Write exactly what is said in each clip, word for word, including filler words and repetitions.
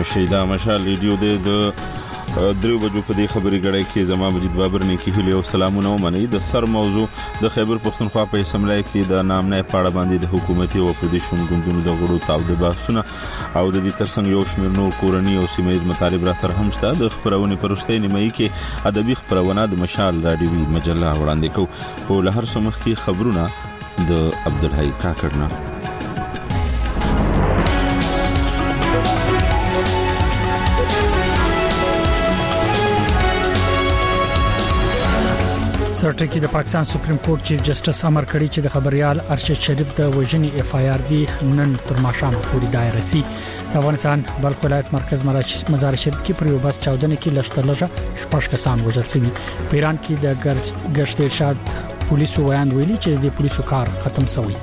شیدا مشال ریډیو د درو بجو په دې خبري غړې کې زما مجید بابر نه کې هلي او سلامونه ومني د سر موضوع د خیبر پختونخوا په اسمبلی کې د نامنه پاړه باندې د حکومتي او اپوزیشن ګوندونو د غړو تاو د باسونه او د دې ترڅنګ یو شمېر نور کورنی او سیمه مطالب را تر هم شته د خبرونه پرسته نیمه کې ادبي خبرونه د مشال رادیوي مجله وړاندې کو او له هر څه مخکې خبرونه د عبدالحی کاکړ نه سرټکی د پاکستان سپریم کورټ چیف جسټس امر کړی چې د خبريال ارشد شریف د وژنې اف آی آر دی نن تر ماښام پورې دایره سي. د افغانستان بلخ ولایت مرکز مزار شریف کې پر یو بس چاودنې کې لشترلجه شپږ کسان وژل شوي. په ایران کې د گشت ارشاد پولیسو ویاند ویلي چې د پولیسو کار ختم شوی.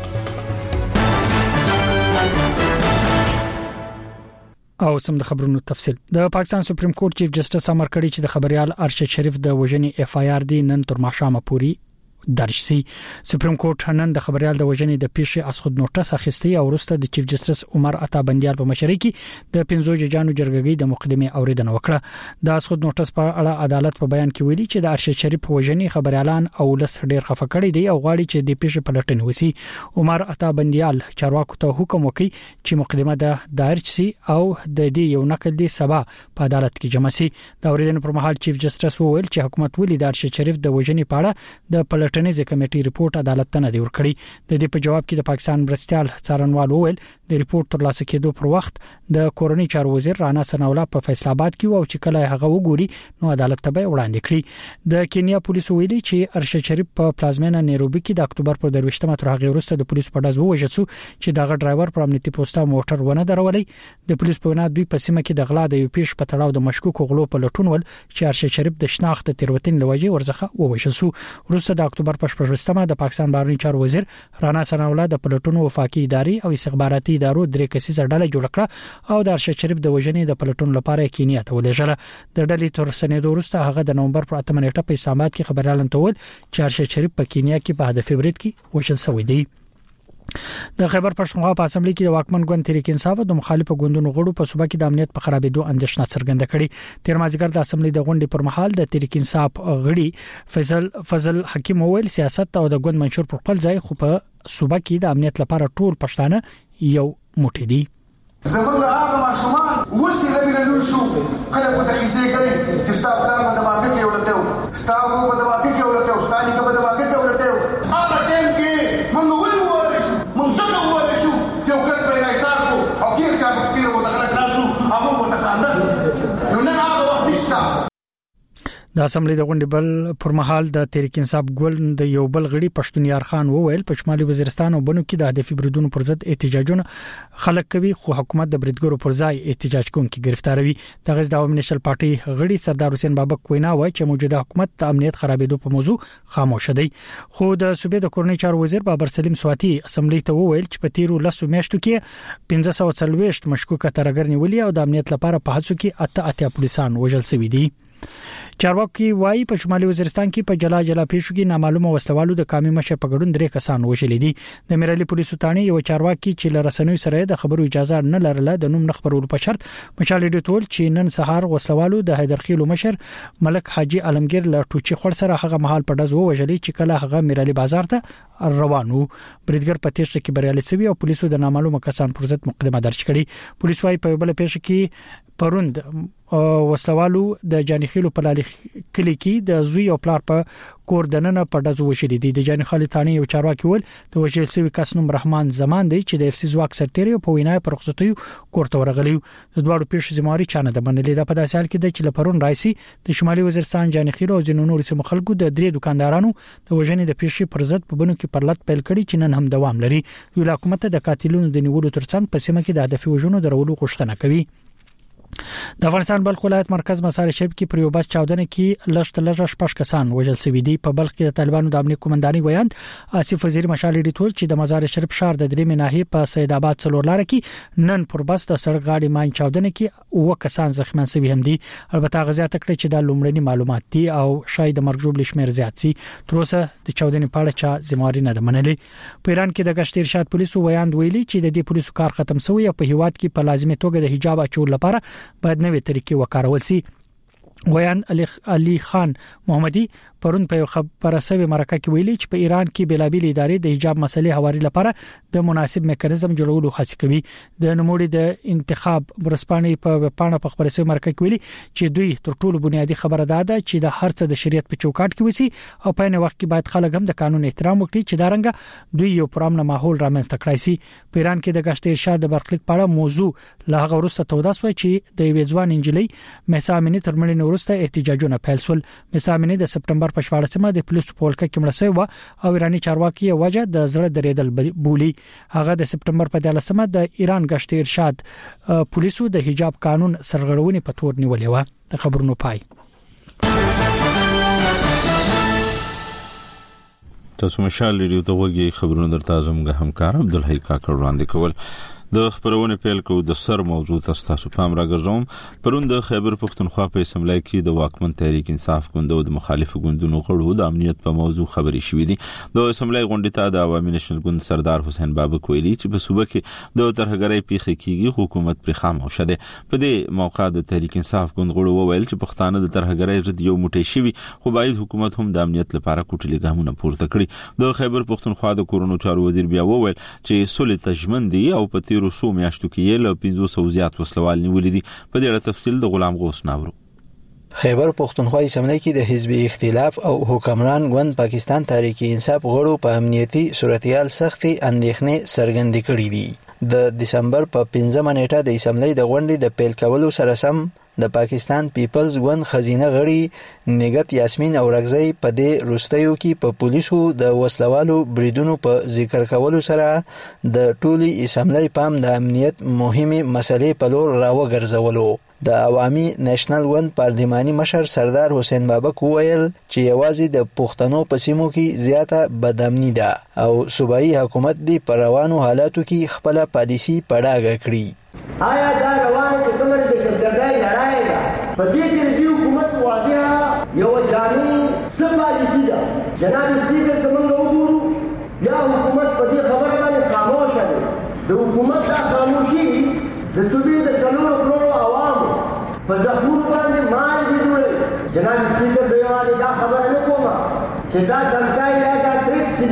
او سم د خبرونو تفصیل. د پاکستان سپریم کورټ چیف جسټس امر کړی چې د خبريال ارشد شریف د وژنې اف آی آر دی نن تر ماښام پورې درج سي. سپریم کورټ نن د خبريال د وژنې د پیښې اسخود نوټس اخیستی او وروسته د چیف جسټس عمر عطا بندیال په مشرۍ کې د پنځو ججانو جرګې د مقدمه اوریدنه وکړه. د اسخود نوټس په اړه عدالت په بیان کې ویلي چې د ارشد شریف وژنې خبريالان او لس ډیر خفه کړي دي او غواړي چې د پیښې په لټون وسی. عمر عطا بندیال چارواکو ته حکم وکړي چې مقدمه د دایر شي او د دې یو نقل دی سبا په عدالت کې جمع شي. د اوریدنې پر مهال چیف جسټس وویل چې حکومت ولې د ارشد شریف د وژنې په اړه د پلټنیز کمیټې ریپورت عدالت ته نه دی ورکړی. د دې په جواب کې د پاکستان مرستيال څارنوال وویل د ریپورت ترلاسه کېدو پر وخت د کورنۍ چارو وزیر رانا سناولا په فیصل آباد کې او چې کله هغه وګوري نو عدالت ته به وړاندې کړي. د کینیا پولیسو ویلي چې ارشد شریف په پلازمینه نیروبي کې د اکتوبر پر درويشتمه تر هغه وروسته د پولیسو په ډز ووژل شو چې دغه ډرایور پر امنیتي پوسټه موټر ونه درولې. د پولیسو په وینا دوی په سیمه کې د غلا د یو پیښ په تړاو د مشکوک غلو په لټون ول چې ارشد شریف د شناخت تیروتنې لوجه ورزخه ووژل شو. وروسته د اکتوبر په شپږمه د پاکستان بهرنی چارو وزیر رانا سناولا د پلټونو وفاقي ادارې او استخباراتي ادارو درې کسیزه ډله جوړ کړه او د ارشد شریف د وژنې د پلټون لپاره کینیا ته ولېږله. د ډلې تر سنیدو وروسته هغه د نومبر پر اتمه نیټه په اسلام آباد کې خبريالان ته ول چې ارشد شریف په کینیا کې په هدف برید کې وژل شوی دی. د خیبر پښتونخوا په اسمبلی کې د واکمن ګوند تحریک انصاف د مخالفو ګوندونو غړو په صوبه کې د امنیت په خرابېدو اندېښنه څرګنده کړې. تیر مازیګر د اسمبلی د غونډې پر مهال د تحریک انصاف غړي فیصل فضل حکیم وویل سیاست او د ګوند منشور پر خپل ځای خو په صوبه کې د امنیت لپاره ټول پښتانه یو موټی دي. زمونږ هغه ماشومان وسیله بللو شو کله په تخیسه کوي چې ستاسو پلان په دماغ کې ولته ستاسو په دماغ کې ولته ستاسو په دماغ کې ولته هغه ټیم کې موږ ولول شو موږ څنګه ولول شو یو کس په راځار کو او کیر چې په کیر وته غلط ناسو هغه وته کاندل نو نه هغه وخت نشته. د اسمبلی د غونډې بل پر مهال د تحریک انصاف ګوند د یو بل غړي پښتون یار خان وویل په شمالي وزیرستان او بنو کې د هدفي بریدونو پر ضد احتجاجونه خلک کوي خو حکومت د بریدګرو پر ځای احتجاج کوونکي گرفتاروي. د غز د عوامي نشل پارټي غړي سردار حسین بابک وینا وایي چې موجوده حکومت د امنیت خرابېدو په موضوع خاموش دی. خو د صوبې د کورنۍ چارو وزیر بابر سلیم سواتی اسمبلی ته وویل چې په تیرو لسو میاشتو کې پنځه سوه څلوېښت مشکوکه ترګر نیولې او د امنیت لپاره په هڅو کې اته اتیا پولیسان وژل شوي دي. چارواکي وايي په شمالي وزیرستان کې په جلا جلا پیښو کې نامعلومه وسلوالو د قومي مشر په ګډون درې کسان وژل دي. د میرالي پولیسو ټاڼي یو چارواکي چې لرسنوي سره د خبرو اجازه نه لرله د نوم نخبرولو په شرط مشال ډیټول چې نن سهار وسلوالو د حیدرخیلو مشر ملک حاجی علمگیر له ټوچي خور سره هغه محل په ډز وژل چې کله هغه میرالي بازار ته روانو. بریدګر په تیښته کې بریالي شوی او پولیسو د نامعلومه کسان پر ضد مقدمه درج کړې. پولیس وايي په بل پیښه کې پروند وسلوالو د جانخیلو په لالي کلی کې د زوی او پلار په کور دننه په ډزو وشلې دي. د جانخالي تانی یو چارواکي ول د وژل شوی کس نوم رحمان زمان دی چې د اف سی زواک سرتيري په وینا پر رخصتي کوړه ورغلی. د دوړو پیښ زماري چانه د منلې د په داسې حال کې د چې لپرون رئیسي د شمالي وزیرستان جانخیلو او جنونو رسم خلکو د درې دکاندارانو د وژنې د پیښې پر ضد په بنو کې پرلط پیل کړي چې نن هم دوام لري. ویل حکومت د قاتلونو د نیولو ترڅنګ په سیمه کې د هدفي وژنو درولو غوښتنه کوي. د افغانستان بلخ ولایت مرکز مزار شریف کې پر یو بس چاودنه کې لشترلجه شپږ کسان وژل شوي دي. په بلخ کې د طالبانو د امنیت قومنداني ویاند آصف وزیر مشال ډیټول چې د مزار شریف شهر د درې مناهي په سید آباد څلور لار کې نن پر بس د سړک غاړي ماین چاودنه کې او کسان زخمیان شوي هم دي. البته غزيات کړي چې د لومړني معلومات دي او شاید د مرګ جوړ شمیر زیات سي. تر اوسه د چاودنې په اړه چا ذمہواری نه ده منلې. په ایران کې د گشت ارشاد پولیسو ویاند ویلي چې د دې پولیسو کار ختم شوی او په هیواد کې په لازمي توګه د حجاب اچول لپاره باید نوې طریقې وکارول شي. ویان علي خان محمدي پرون په خبره سوي مرکه کې ویلي چې په ایران کې بلابل ادارې د حجاب مسلې حواري لپاره د مناسب میکانیزم جوړولو هڅه کوي. د نوموړي د انتخاب برسپانې په پاڼه په خبره سوي مرکه کې ویلي چې دوی تر ټولو بنیادی خبره ده چې د هر څه د شریعت په چوکاټ کې وسی او په نه وخت کې باید خلک هم د قانون احترام وکړي چې دا رنګه دوی یو پرامن ماحول رامنځته کړی شي. په ایران کې د گشت ارشاد د برخلیک په اړه موضوع لا هغه ورسته توداس وای چې د ویځوان انجلۍ مسامنې ترمنې ورسته احتجاجونه پیل شول. مسامنې د سپټمبر په شپاړسمه د پولیسو په ولکه کې مړ شوی و او ایرانی چارواکي وجه د زړه درېدل بولی. هغه د سپټمبر په دولسمه د ایران گشت ارشاد پولیسو د حجاب قانون سرغړونې په تور نیولې و. د خبرونو پای. تاسو مشال لري ته وګي خبرونه درته زموږ همکار عبدالحی کاکړ وړاندې کول. د خبرونه پیل کو د سر موضوع تاسو پام راګرځوم. پرون د خیبر پختونخوا په اسمبلی کې د واکمن تحریک انصاف ګوند او د مخالفو ګوندونو غړو د امنیت په موضوع خبرې شوې دي. د اسمبلی غونډې ته د عوامي نشنل ګوند سردار حسین بابک ویلي چې په صوبه کې د ترهګرۍ پیښې کیږي حکومت پر خاموش ده. په دې موقع د تحریک انصاف ګوند غړو وویل چې پښتانه د ترهګرۍ ضد یو موټی شوي خو باید حکومت هم د امنیت لپاره کوټلي ګامونه پورته کړي. د خیبر پختونخوا د کورونو چارو وزیر بیا وویل چې سولې تجمن دي او په تیرو څو میاشتو کې له پنځه سوه زیات وسلوال نیولې دي. په دې اړه تفصیل د غلام غوث ناورو. خیبر پختونخوا اسمبلی کې د حزب اختلاف او حکمران ګوند پاکستان تحریک انصاف غړو په امنیتي صورتحال سختي اندېښنې څرګندې کړې دي. د دسمبر په پنځمه نیټه د اسمبلی د غونډې د پیل کولو سره سم د پاکستان پیپلز ګوند خزینه غړي نګت یاسمین اورغزی په دې روستیو کې په پولیسو د وسلوالو بریدونو په ذکر کولو سره د ټولي اسمبلی پام د امنیت مهمه مسلې په لور راوګرځولو. د عوامي نېشنل ګوند پارلماني مشر سردار حسین بابک وویل چې یوازې د پښتنو په سیمو کې زیاته بدامني ده او صوبایي حکومت دی پر روانو حالاتو کې خپل پالیسی پړاګه کړي. آیا دا روانه چې کومه د څرګندای لړای ده په دې کې د حکومت واضحه یو جامي څه پالیسی ده. جناب سپیکر زموږ وګورو یا حکومت په دې خبره باندې خاموش ده. د حکومت دا خاموشي د صوبې د څلورو کروڑو عوامو په ځخونو باندې مال جوړوي. جناب سپیکر دیواله دا خبره نه کومه چې دا دمکای یا دا ټریکس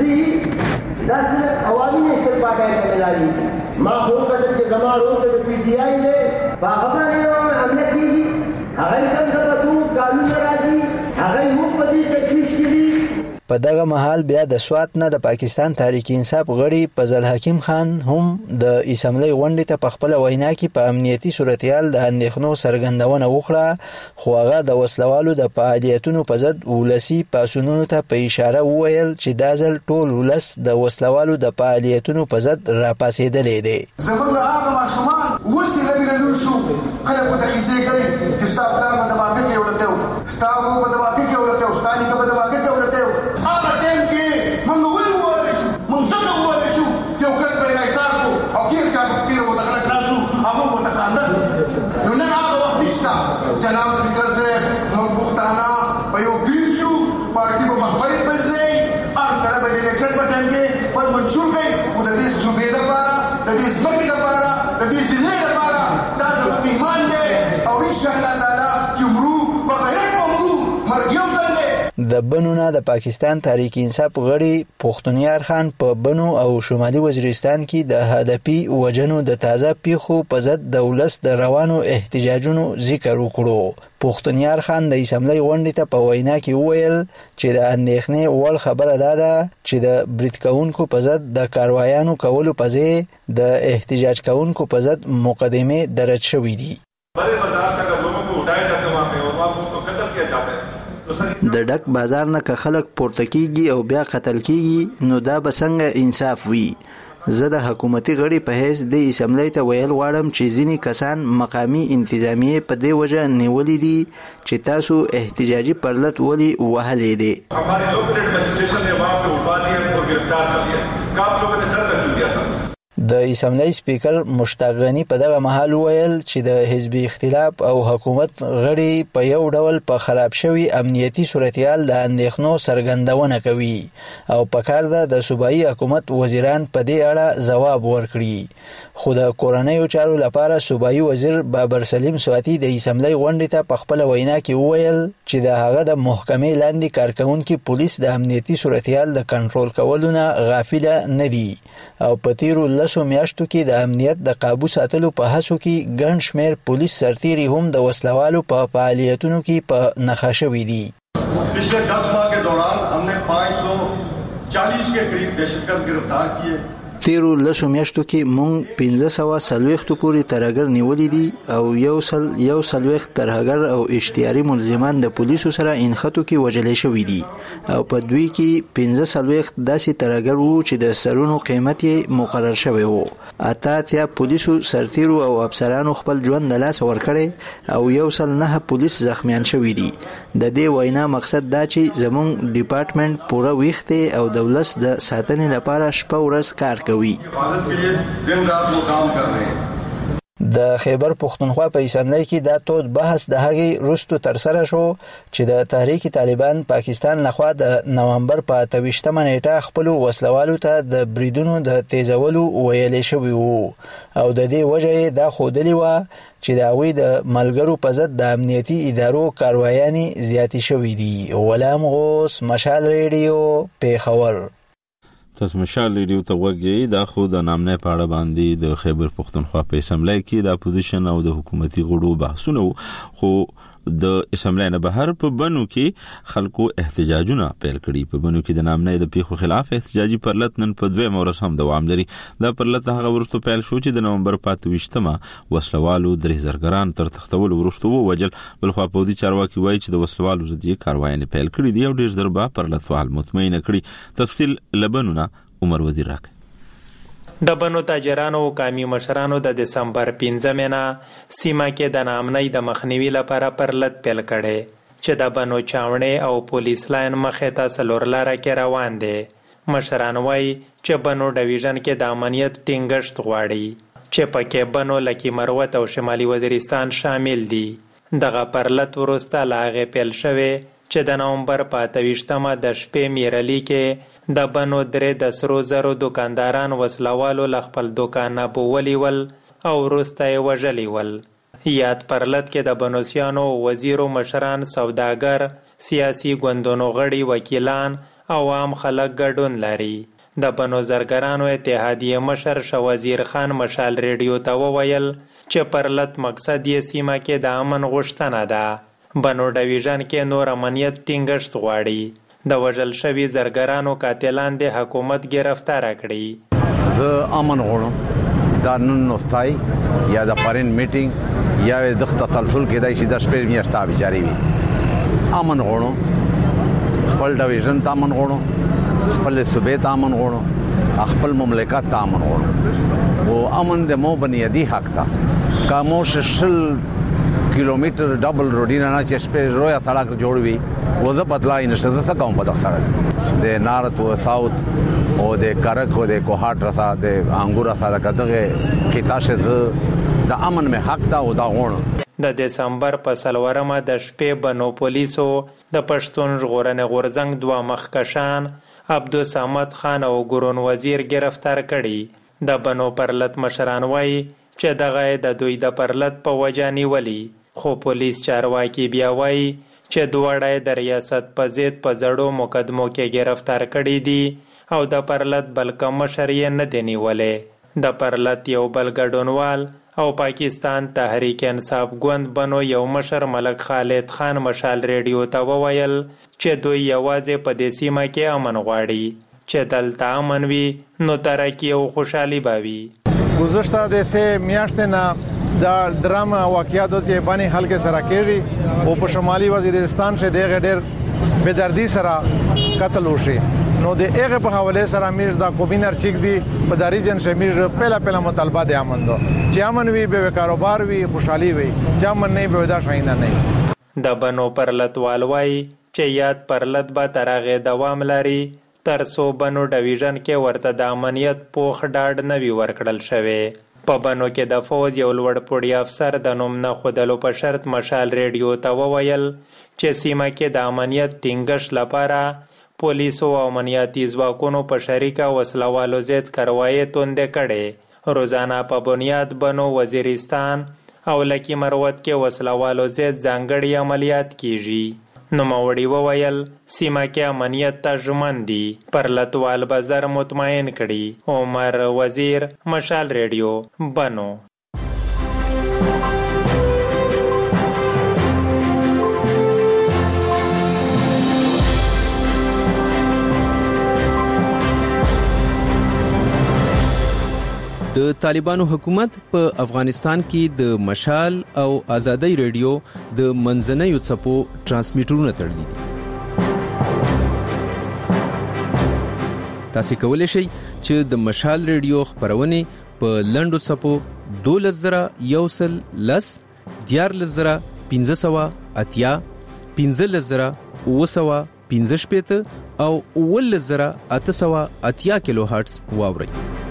دي دا صرف عوامي نشل پاټای ته ملایي. ما خو کده چې زما روته د پی ټی آی له په خبره امنیت کیږي هغه څنګه په تو قانون راځي هغه مو په دې تشویش کړي. په دغه محل بیا د سوات نه د پاکستان تحریک انصاف غړي فضل حکیم خان هم د اسمبلی غونډې ته په خپل وینا کې په امنیتي صورتحال د اندېښنو څرګندونه وکړه خو هغه د وسلوالو د فعالیتونو په ضد ولسی پاسونونو ته په اشاره وویل چې دا ځل ټول ولس د وسلوالو د فعالیتونو په ضد راپاسېدلی دی. زمونږ هغه ماشومان اوس یې لبې لور شو خلک ورته کیسې کوي چې ستا پلار په دماغه کې ولته و ستا ورور په دماغه کې ولته و ستا نیکه په دماغه کې ولته و. هغه ټیم کې موږ ولې وویل شو موږ څنګه وویل شو چې یو کس به راځار کو او کیر چې کیر وو دغه راسو هغه وو تخاندل. نو نن هغه وخت نشته. جناب سپیکر صاحب موږ پښتانه په یو بیچو پارټي په مخبري بلځي هر سره به د الیکشن په ټیم کې پر منشور کوي خو د دې صوبې لپاره د دې ځمکې لپاره د دې ضلع لپاره دا زموږ ایمان دی او ان شاء الله تعالی چې مرو په غیرت په مرو مرګ یو ځل دی. د بنونه د پاکستان تحریک انصاف غړي پښتونیار خان په بنو او شمالي وزیرستان کې د هدفي وجنو د تازه پیښو په ضد د ولس د روانو احتجاجونو ذکر وکړو. پښتونیار خان د اسمبلی غونډې ته په وینا کې وویل چې د اندېښنې وړ خبره ده ده چې د برید کوونکو په ضد د کاروایانو کولو په ځای د احتجاج کوونکو په ضد مقدمې درج شوې دي. د ډک بازار نه که خلک پورته کیږي او بیا قتل کیږي نو دا به څنګه انصاف وي. زه د حکومتي غړي په حیث د اسمبلی ته ویل غواړم چې ځینې کسان مقامي انتظامیې په دې وجه نیولي دي چې تاسو احتجاجي پرلت ولې وهلی دی. د اسمبلی سپیکر مشتاق غنی په دغه مهال ویل چې د حزب اختلاف او حکومت غړي په یو ډول په خراب شوی امنیتي صورتحال د اندېښنو څرګندونه کوي او په کار ده د صوبایي حکومت وزیران په دې اړه ځواب ورکړي. خو د کورنیو چارو لپاره صوبایي وزیر بابر سلیم سواتی د اسمبلی غونډې ته په خپل وینا کې وویل چې د هغه د محکمې لاندې کارکونکي پولیس د امنیتي صورتحال د کنټرول کولو نه غافله نه دي او په تیرو لسو میاشتو کې د امنیت د قابو ساتلو په هڅو کې ګڼ شمېر پولیس سرتیري هم د وسلوالو په فعالیتونو کې په نښه شوي دي. पिछले दस माह के दौरान हमने पाँच सौ चालीस के करीब दहशतगर्द गिरफ्तार किए. تیرو لسو میاشتو کې مونږ پنځه سوه څلوېښتو پورې ترهګر نیولي دي او یو سل یو څلوېښت ترهګر او اشتیاري ملزمان د پولیسو سره انخطو کې وژلې شوي دي او په دوی کې پنځه څلوېښت داسې ترهګر وو چې د سرونو قیمت یې مقرر شوی و. اته اتیا پولیسو سرتیرو او افسرانو خپل ژوند د لاسه ورکړی او یو سل نهه پولیس زخمیان شوي دي. د دې وینا مقصد دا چې زمونږ ډپارټمنټ پوره ویښ دی او د ولس د ساتنې لپاره شپه ورځ کار کوي. د خیبر پختونخوا په اسمبلی کې دا تود بحث د هغې وروسته ترسره شو چې د تحریک طالبان پاکستان لخوا د نومبر په اته ویشتمه نیټه خپلو وسلوالو ته د بریدونو د تیزولو ویلې شوي وو او د دې وجه یې دا ښودلې وه چې د هغوی د ملګرو په ضد د امنیتي ادارو کاروایانې زیاتې شوي دي. غلام غوث، مشال ریډیو، پیښور. تاسو مشال ریډیو ته وګورئ. دا خو د نامنه په اړه باندې د خیبر پختونخوا په اسمبلی کې د اپوزیشن او د حکومتي غړو بحثونه خو د اسمبلی نه بهر په بنو کې خلکو احتجاجونه پیل کړي. په بنو کې د نامنه د پیښو خلاف احتجاجي پرلط نن په دوه مورس هم دوام لري. دا پرلط هغه ورستو پیل شو چې د نومبر په اته ویشتمه وسلوالو درې زرګران تر تختول ورستو ووجل. بلخوا پودي چارواکي وایي چې د وسلوالو ضد کاروایي پیل کړي دي او ډیر ضربه پرلط فعال مطمئن کړي. تفصیل لبنونه عمر وزیر راک. د بنو تاجرانو او قومي مشرانو د دسمبر پنځمه نه سیمه کې د نامنۍ د مخنیوي لپاره پرلط پیل کړي چې د بنو چاونې او پولیس لاین مخې ته څلور لاره کې روان دي. مشران وایي چې بنو ډیویژن کې د امنیت ټینګښت غواړي چې پکې بنو لکي مروت او شمالي وزیرستان شامل دي. دغه پرلط وروسته لا هغې پیل شوی چې د نومبر په اته ویشتمه د شپې میرلي کې د بنو درې د سرو زرو دکانداران وسلوالو له خپل دوکانه بوولي ول او وروسته یې وژلي ول. یاد پرلط کې د بنوسیانو وزیرو مشران، سوداګر، سیاسي ګوندونو غړي، وکیلان او عام خلک ګډون لري. د بنو زرګرانو اتحادیه مشر شوازیر خان مشال ریډیو ته وویل چې پرلط مقصد یې سیمه کې د امن غوښتنه ده. بنو ډیویژن کې نور امنیت ټینګښت غواړي. د وژل شوي زرګرانو قاتلان د حکومت گرفتار کړي. زه امن غواړم. دا نن نوستای یا د پرین میټینګ یا د تسلسل کې د شي د شپې میاشته بیچاري وي. امن غواړم. خپل ډیویژن ته امن غواړم. خپل صوبې ته امن غواړم. خپل مملکت ته امن غواړم. او امن د مو بنیادی حق ته کاموش شل کیلومتر ډبل روډینا نه چې شپې رویا سړک جوړوي وزه بدلای نشته. زه کوم په دغه د نارت او ساوث او د کرک او د کوهاټ رسا د انګور رسا دغه کې تاسو د امن می حق ته او دا غوڼ. د دسمبر په سلورمه د شپې بنو پولیسو د پښتون ژغورنې غورځنګ دوه مخکشان عبدالصمد خان او ګورون وزیر گرفتار کړي. د بنو پرلط مشران وایي چې دغه د دوی د پرلط په وجه نیولي. خو پولیس چارواکي بیا وایي چې دواړه د ریاست په ضد په زړو مقدمو کې گرفتار کړي دي او د پرلط بل کوم مشر یې نه دی نیولی. د پرلط یو بل ګډونوال او پاکستان تحریک انصاف ګوند بنو یو مشر ملک خالد خان مشال ریډیو ته وویل چې دوی یوازې په دې سیمه کې امن غواړي. چې دلته امن وي نو ترقي او خوشحالي به وي. گذشته د سه میاشتې نه دا درامه واقعیاتو چې باندې خلک سره کېږي او په شمالي وزیرستان شه دغه ډېر بدردي سره قتل وشي. نو د هغه په حواله سره میش دا کوبینر چیک دی په داری جن شه میش پهلا پهلا مطالبه د امن دو چې امن وي به کاروبار وي خوشحالي وي چې امن نه به دا شاینه نه. د بنو پرلط والوای چې یاد پرلط به ترغه دوام لري تر څو بنو ډیویژن کې ورته د امنیت پوخ ډاډ نه وي ورکړل شوی. په بنو کې د فوج یو لوړ پوړی افسر د نوم نه ښودلو په شرط مشال ریډیو ته وویل چې سیمه کې د امنیت ټینګښت لپاره پولیسو او امنیتي ځواکونو په شریکه وسلوالو ضد کاروایي توندې کړې. روزانه په بنیاد بنو، وزیرستان او لکی مروت کې وسلوالو ضد ځانګړي عملیات کیږي. نوموړي وویل سیمه کې امنیت ته ژمن دي. پر لتوال بازار مطمئن کړي. عمر وزیر، مشال ریډیو، بنو. د طالبانو حکومت په افغانستان کې د مشال او آزادۍ ریډیو د منځنیو څپو ترانسمیټرونه تړلي دي. تاسو کولی شئ چې د مشال ریډیو خبرونه په لنډو څپو دولس زره یو سل لس، دیارلس زره پنځه سوه اتیا، پنځلس زره اوه سوه پنځه شپېته او اوولس زره اته سوه اتیا کیلو هرټز واورئ.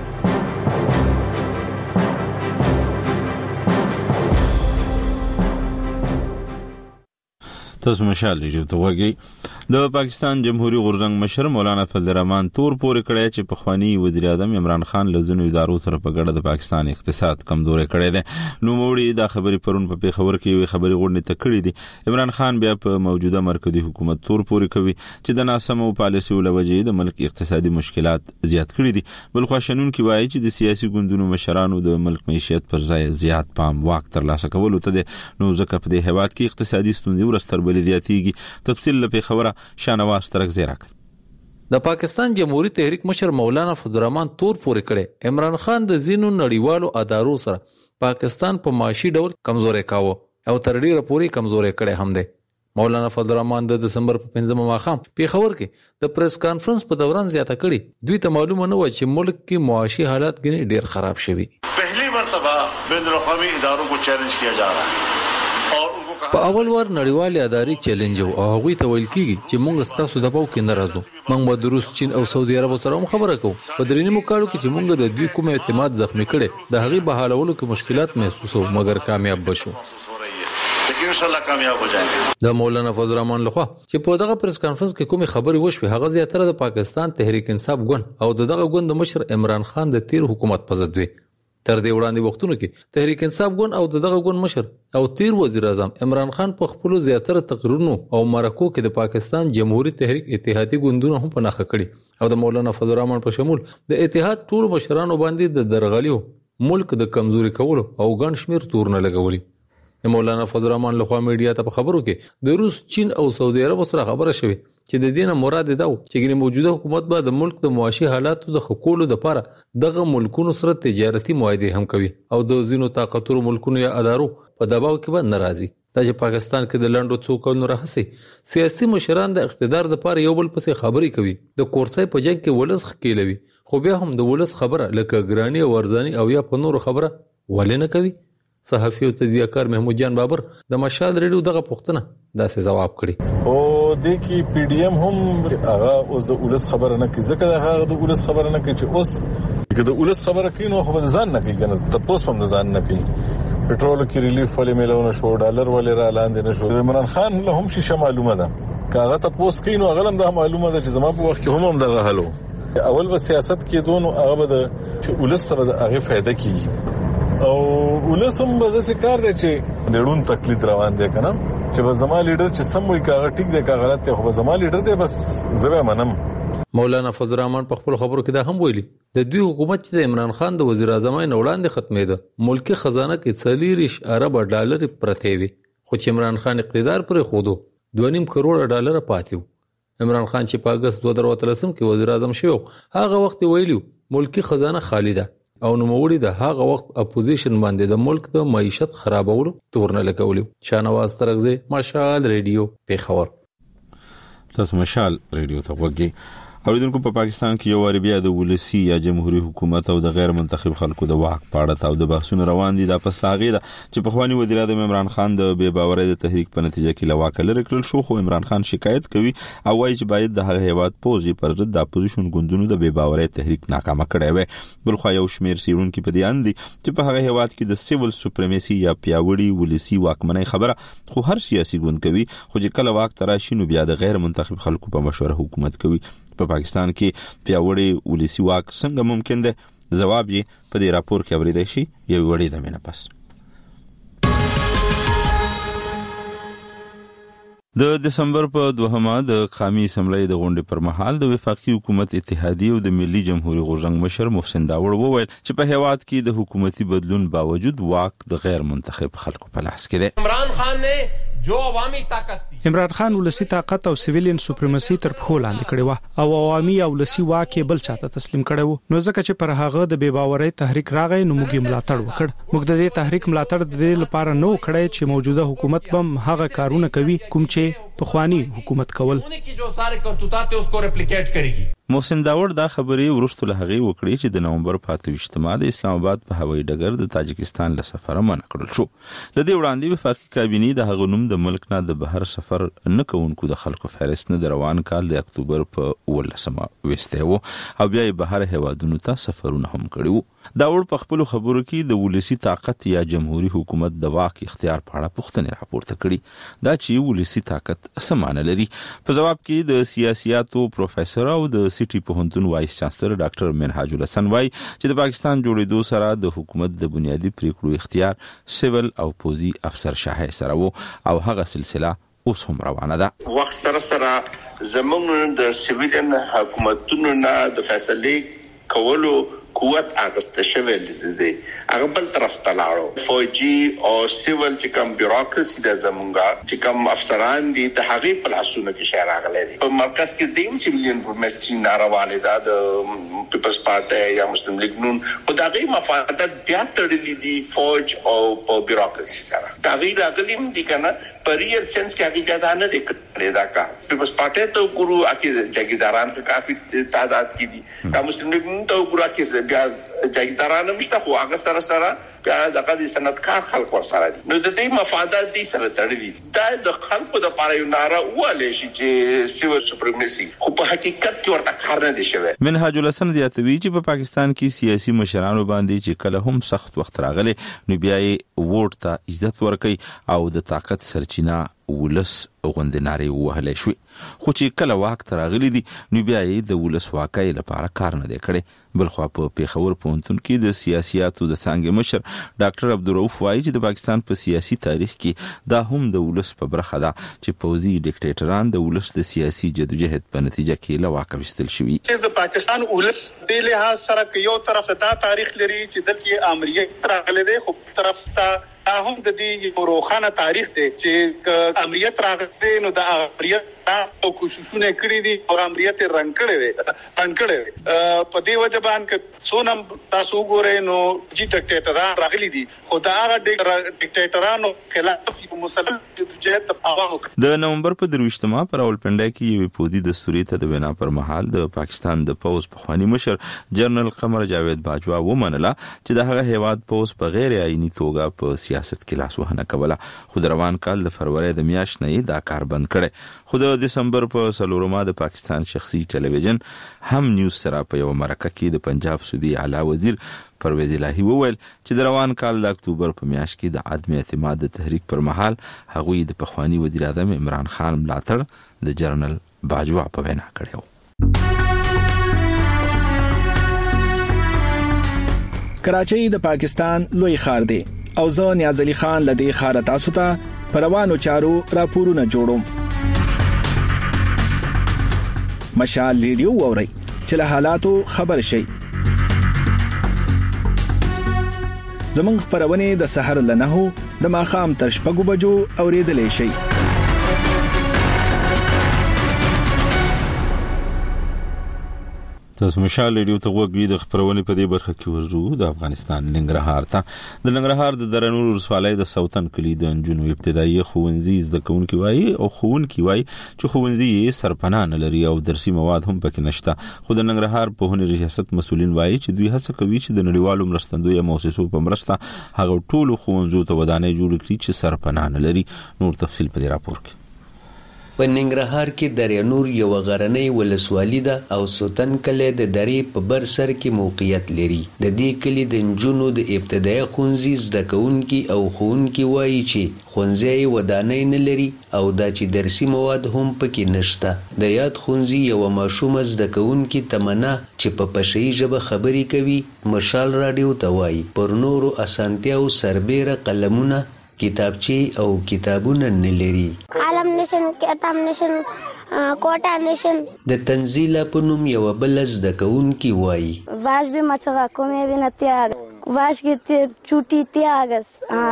تاسو مشال ریډیو ته وګورئ. د پاکستان جمهوریت غورځنګ مشر مولانا فضل الرحمن تور پورې کړی چې پخوانی وزیر اعظم عمران خان له ځینو ادارو سره په ګډه د پاکستان اقتصاد کمزوري کړی دی. نو موړي دا خبرې پرون په پیښور کې وی خبرې غونډې ته کړې دي. عمران خان بیا په موجوده مرکزی حکومت تور پورې کوي چې د ناسمو پالیسیو له وجې د ملک اقتصادي مشکلات زیات کړي دي. بلخو شنون کې وایي چې د سیاسي ګوندونو مشرانو د ملک معیشت پر ځای زیات پام واک ترلاسه کولو ته دي. نو ځکه په دې هیواد کې اقتصادي ستونزې ورستر بلې زیاتېږي. تفصیل له پیښوره شانواز د پاکستان جمهوریت تحریک مشر مولانا فضل الرحمن تور پورې کړي عمران خان د زینو نړیوالو ادارو سره پاکستان په معاشي ډول کمزوري کاوه او تر ډیره پورې کمزوري کړي هم دي. مولانا فضل الرحمن د دسمبر په پنځمه ماښام پیښور کې د پریس کانفرنس په دوران زیاته کړي. دوی ته معلومه نه و چې ملک کې معاشي حالات ګنې ډیر خراب شوي. پہلی مرتبہ بین الاقوامی اداروں کو چیلنج کیا جا رہا ہے. په اول ور نړیوالې ادارې چیلنج او هغوی ته ویل کیږي چې موږ ستاسو د پاو کې نه راځو. موږ به د روس، چین او سعودي عرب سره هم خبره کوو. په درېنیمو کالو کې چې موږ د دوی کوم اعتماد زخمی کړي د هغې بحالولو کې مشکلات محسوسو مګر کامیاب بشو. د مولانا فضل الرحمن لخوا چې په دغه پریس کانفرنس کې کومې خبرې وشوې هغه زیاتره د پاکستان تحریک انصاف ګوند او دغه ګوند مشر عمران خان د تیر حکومت په ضد وي. تر دې وړاندې وختونو کې تحریک انصاف ګوند او دغه ګوند مشر او تیر وزیر اعظم عمران خان په خپل زیاتره تقریرونو او مرکو کې د پاکستان جمهوریت تحریک اتحادی ګوندونو هم په نخښه کړي او د مولانا فضل الرحمن په شمول د اتحاد ټول مشرانو باندې د درغلیو ملک د کمزوري کولو او ګڼ شمیر تورونه لګولي. د مولانا فضل الرحمن لخوا میډیا ته په خبرو کې د روس، چین او سعودي عرب سره خبره شوې چې د دینه مراد دا و چې ګنې موجوده حکومت به د ملک د معاشي حالاتو د ښه کولو لپاره دغه ملکونو سره تجارتي معاهدې هم کوي او د ځینو طاقتورو ملکونو یا ادارو په دباو کې به ناراضي. دا چې پاکستان کې د لنډو څو کلونو راهیسې سیاسي مشران د اقتدار لپاره یو بل پسې خبرې کوي. د کورسای په جنگ کې ولس خکېلوي خو بیا هم د ولس خبره لکه ګرانی او ارزانی او یا په نورو خبره ولې نه کوي. صحافي او تجزیه‌کار محمود جان بابر د مشال ریډیو دغه پوښتنه داسې جواب کړي. او د کی پی ډی ایم هم هغه اوس د ولس خبره نه کوي ځکه هغه د ولس خبره نه کوي چې اوس که د ولس خبره کوي نو خو ځان نه کوي کنه تاسو هم ځان نه کوي. پټرول کې ریلیف ولې میلونه شو، ډالر ولې را لاندې نه شو. عمران خان له هم شي معلومه ده کاغه تاسو کوي نو غلم ده معلومه ده چې زما په وخت کې هم هم دغه حلو اول به سیاست کې دونو هغه به چې ولس سره هغه فائدہ کوي او ولسم به څه کار دی چې ډېرون تکلیف روان دي کنه چې به زما لیډر چې سم وي کاغه ټیک دی کاغه غلط دی خو به زما لیډر دی بس زه به منم. مولانا فضل الرحمن په خپل خبرو کې دا هم ویلي د دوی حکومت چې د عمران خان د وزیر اعظم نه وړاندې ختمېده ملکی خزانه کې څلوېښت ارب ډالر پرته وي خو چې عمران خان اقتدار پر خودو دوه نیم کروڑ ډالر پاتیو. عمران خان چې په اگست دوه زره اتلسم کې وزیر اعظم شو هغه وخت ویلو ملکی خزانه خالی ده او نو موړي د هغه وخت اپوزیشن باندې د ملک د معیشت خرابولو تورنه لګولي. شانواز ترغزه، مشال ریډیو، پیښور. تاسو مشال ریډیو ته وګورئ. اوریدونکو په پاکستان کې یو عربیا د ولسی یا جمهوریت حکومت او د غیر منتخب خلکو د واک پاړه تاو د بحثونو روان دي. د پسلاغي ده چې په خواني وزیر اعظم عمران خان د بے باورۍ د تحریک په نتیجه کې لواک لري کړل شو، خو عمران خان شکایت کوي او وايي چې باید د هغه هیواد پوزي پر ضد د اپوزیشن ګوندونو د بے باورۍ تحریک ناکامه کړی وي. بل خو یو شمیر سیرونکو په دې اندي چې په هغه هیواد کې د سیول سوپریمسي یا پیاوړي ولسی واکمنۍ خبره خو هر سیاسي ګوند کوي، خو چې کله واک تراشي نو بیا د غیر منتخب خلکو په مشوره حکومت کوي. په پاکستان کې پیاوړي ولسی واک څنګه ممکن دی؟ جواب یې په دې راپور کې اوریدای شي یو وړي د مینه پس. د دسمبر په دوهمه د قومي اسمبلی د غونډې پر مهال د وفاقي حکومت اتحادیه او د ملي جمهوریت غورځنګ مشر محسن داوړ وویل چې په هیواد کې د حکومتي بدلون باوجود واک د غیر منتخب خلکو په لاس کې دی. عمران خان نے جو عوامي طاقت عمران خان ولسی طاقت او سیویلین سوپریمسی تر پخو لاندې کړی و او عوامي او ولسی واک بل چاته تسلیم کړی و. نو ځکه چې پر هغه د بے باورۍ تحریک راغی نو موږ ملاتړ وکړ. موږ د دې تحریک ملاتړ د دې لپاره نو کړی چې موجوده حکومت بم هغه کارونه کوي کوم چې په خواني حکومت کول. محسن داوړ دا خبرې ورسته له هغه وکړي چې د نومبر په اتویشتمه د اسلام آباد په هوایي ډګر د تاجکستان له سفر منع کړل شو. لدې وړاندې وفاقي کابینې د هغه نوم د ملک نه د بهر سفر نه کوونکو د خلکو فهرست نه د روان کال د اکتوبر په ولسمه وسته وو او بیا یې بهر هوادونو ته سفرونه هم کړیو. داوړ په خپل خبرو کې د ولسی طاقت یا جمهوریت حکومت د واک اختیار په اړه پوښتنه راپورته کړي. دا چې ولسی طاقت سمانه لري. په جواب کې د سیاسياتو پروفیسور او د سټي پوهنتون وایس چانسلر ډاکټر منهاج الحسن وایي چې د پاکستان جوړېدو سره د حکومت د بنیادی پریکړو اختیار سیول او پوزي افسر شاه سره وو او هغه سلسله اوس هم روانه ده. وخت سره سره زموږ د سیویلین حکومتونو نه د فیصلې کولو قوت اغسته شوی دی. هغه بل طرف ته لاړو. فوجي او سیول چې کوم بیوروکراسي د زمونږه چې کوم افسران دي د هغه په لاسونو کې شهر راغلي دي. په مرکز کې دیم سیویلین پرمسټي نارواله ده د پیپلز پارټي یا مسلم لیگ نون او د هغه مفادات بیا تړلې دي فوج او په بیوروکراسي سره. دا غي راغلي دي کنه په ریل سنس کې هغه جدا نه دي کړی دا کا. پیپلز پارټي ته ګورو اکی جګیداران څخه کافي تعداد کې دي. دا مسلم لیگ نون ته ګورو کې بیا جګیداران مشته خو هغه سره سره بیا دغه د صنعتکار خلک ور سره دي. نو د دې مفادات دي سره تړلي دي. دا د خلکو د پاره یو ناره واله شي چې سیول سوپریمسي خو په حقیقت کې ورته کار نه دي شوی. منهاج الحسن زیاتوي چې په پاکستان کې سیاسي مشرانو باندې چې کله هم سخت وخت راغلي نو بیا یې ووټ ته عزت ورکړي او د طاقت سرچینه ولس غوندناري وهلې شوی. خو چې کله واک تراغلي دي نو بیا یې د ولس واکای لپاره کار نه دی کړی. بل خو په پیښور پوهنتون کې د سیاسياتو د څنګه مشر ډاکټر عبدالرؤف وایي چې د پاکستان په سیاسي تاریخ کې دا هم د ولس په برخه ده چې پوزي ډیکټیټران د ولس د سیاسي جدوجہد په نتیجه کې له واک وستل شوی. چې د پاکستان ولس د لحاظ سره یو طرف دا تاریخ لري چې دلته امریت راغلي دی خو په طرف ته هم د دې روخانه تاریخ دی چې امریت راغلي نو د امریت او کوششونه کړې دي او امریت رنګ کړي دي رنګ کړي په دې وجه باندې سونم تاسو ګورئ نو جی ډیکټیټران راغلي دي خو دا هغه ډیکټیټرانو خلاف یو مسلسل جدوجہد عوامو د نومبر په درويشتمه پر اولپنډای کې یو پودي دستوري ته د وینا پر مهال د پاکستان د پوز په خواني مشر جنرال قمر جاوید باجوا ومنله چې د هغه هیواد پوز په غیر آئینی توګه په سیاست کې لاس وهنه کوله. خو د روان کال د فروری د میاشتې نه دا کار بند کړي. خو د دسمبر په سلورمه د پاکستان شخصي ټلویزیون هم نیوز سره په یو مرکه کې د پنجاب صوبې اعلی وزیر پرویز الهی وویل چې د روان کال د اکتوبر په میاشت کې د عدم اعتماد د تحریک پر مهال هغوی د پخوانی وزیر اعظم عمران خان ملاتړ د جنرال باجوا په وینا کړو. کراچۍ د پاکستان لوی ښار دی او زه نیاز علي خان لدی ښار تاسو ته پروانو چارو راپورونه جوړوم. مشال ریډیو ووري چې له حالاتو خبر شي. زمونږ خبرونه د سحر لنهو د ماخام تر شپږو بجو اوریدلې شي. تاسو مشال ریډیو ته وګورئ د خبرونه په دې برخه کې ورزو د افغانستان ننګرهار ته د ننګرهار د درنور ولسوالۍ د سوتن کلی د انجونو ابتدایي ښوونځي زده کوونکي وایي او ښوونکي وایي چې ښوونځي یې سرپناه نه لري او درسي مواد هم پکې نشته. خو د ننګرهار په هنري ریاست مسولین وایي چې دوی هڅه کوي چې د نړیوالو مرستندویه مؤسسو په مرسته هغه ټولو ښوونځو ته ودانۍ جوړ کړي چې سرپناه نه لري. نور تفصیل په دې راپور کې. په ننګرهار کې درینور یو غرنۍ ولسوالي ده او سوتن کلی د درې په بر سر کې موقعیت لري. د دې کلي د نجونو د ابتدایي ښوونځي زده کوونکي او ښوونکي وایي چې ښوونځی یې ودانۍ نه لري او دا چې درسي مواد هم پکې نشته. د یاد ښوونځي یوه ماشومه زده کوونکي تمنا چې په پشهي ژبه خبرې کوي مشال راډیو ته وایي پر نورو اسانتیاو سربیره قلمونه کتابچې او کتابونه نه لري. قلم نشن، کتاب نشن، کوټه نشن. د تنزیله په نوم یوه بله زده کوونکي وایي واش به مچغه کومې به نه تیاګ واش کې چوټي تیاګس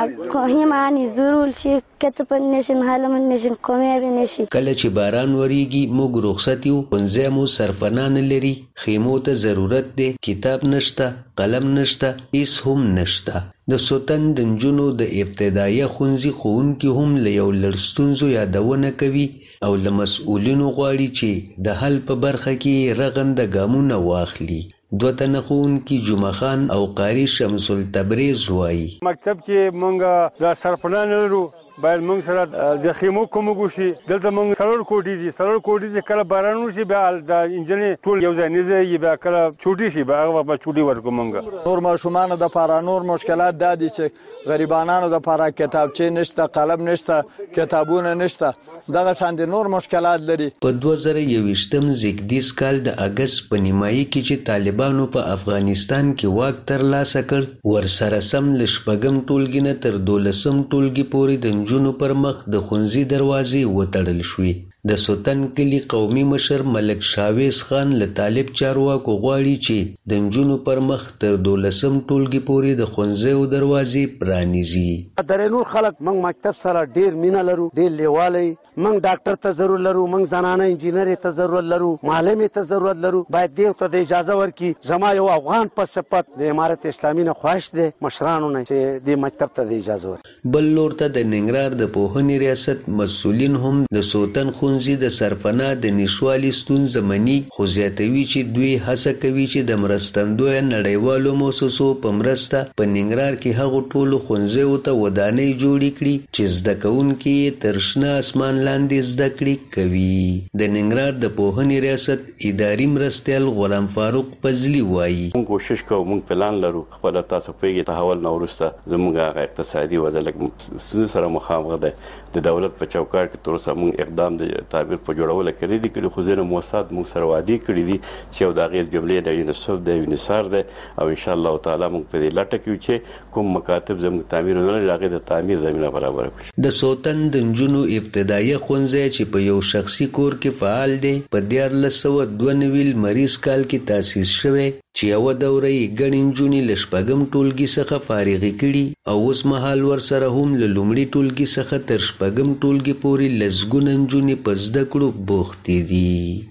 کوهیمانی ضرور شي کتاب نشن حالم نشن کومې به نشي. کله چې باران وریږي موږ رخصت یو ښوونځی مو سرپناه نه لري، خیمو ته ضرورت دی، کتاب نشته، قلم نشته، هیڅ هم نشته. د سوتن د نجونو د ابتدایي ښوونځي ښوونکي هم له یو لړ ستونزو یادونه کوي او له مسؤلینو غواړي چې د حل په برخه کې رغنده ګامونه واخلي. دوه تنه ښوونکي جمعه خان او قاري شمس التبریز وایي مکتب کې مونږ د سرپناه نه لرو، باید مونږ سره د خیمو کوم وشي. دلته مونږ سرور کوټي دي، سرور کوټي چې کله باران وشي بیا د انجنې ټول یو ځای نه ځي، بیا کله چوټي شي بیا هغه په چوټي ورکو. مونږ نور ماشومان د پاره نور مشکلات دادي چې غریبانو د پاره کتابچې نشته، قلم نشته، کتابونه نشته، دغه شان د نور مشکلات لري. په دوه زره یوویشتم زیږدیز کال د اګست په نیمایي کې چې طالبانو په افغانستان کې واک ترلاسه کړ ورسره سم له شپږم ټولګي نه تر دولسم ټولګي پورې د نجونو پر مخ د ښوونځي دروازې وتړل شوې. د سوتن کلي قومي مشر ملک شاویز خان له طالب چارواکو غواړي چې د نجونو پر مخ تر دولسم ټولګي پورې د ښوونځیو دروازې پرانیزي. درنور خلک موږ مکتب سره ډیر مینه لرو، ډیر لیوالی، موږ ډاکټر ته ضرورت لرو، موږ زنانه انجینر ته ضرورت لرو، معلم ته ضرورت لرو. باید دیو ته د اجازه ورکړي. زما یو افغان په صفت د امارت اسلامي نه خواهش دی مشرانو نه چې د مکتب ته د اجازه ورکړي. بل لور ته د ننګرهار د پوهنې ریاست مسؤلین هم د سوتن ښوونځي د سرپناه د نشوالي ستونزه مني، خو زیاتوي چې دوی هڅه کوي چې د مرستندویه نړیوالو مؤسسو په مرسته په ننګرهار کې هغو ټولو ښوونځیو ته ودانۍ جوړې کړي چې زده کوونکي یې تر شنه اسمان لاندې زده کړې کوي. د ننګرهار د پوهنې ریاست اداري مرستیال غلام فاروق فضلي وایي موږ کوشش کوو، موږ پلان لرو. خپل تاسو پیږي تحول نه وروسته زموږ هغه اقتصادي وضع لږ ستونزو سره مخامخ ده. د دولت په چوکاټ کې تر اوسه موږ اقدام د تعبیر په جوړولو کې دي کړي، خو ځینې مؤسسات موږ سره وعده کړي دي چې یو د هغې جملې د یونیسف د یونیسار دی او انشاءالله تعالی موږ په دې لټه کې یو چې کوم مکاتب زموږ تعمیر نه لري هغې د تعمیر زمینه برابره کړي. د سوتن د نجونو ابتدایي ښوونځی چې په یو شخصي کور کې فعال دی په دیارلس سوه دوه نوي لمریز کال کې تاسیس شوی چې یوه دوره یې ګڼې نجونې له شپږم ټولګي څخه فارغې کړي او اوس مهال ورسره هم له لومړي ټولګي څخه تر شپږم ټولګي پورې لسګونه نجونې په زده کړو بوختې دي.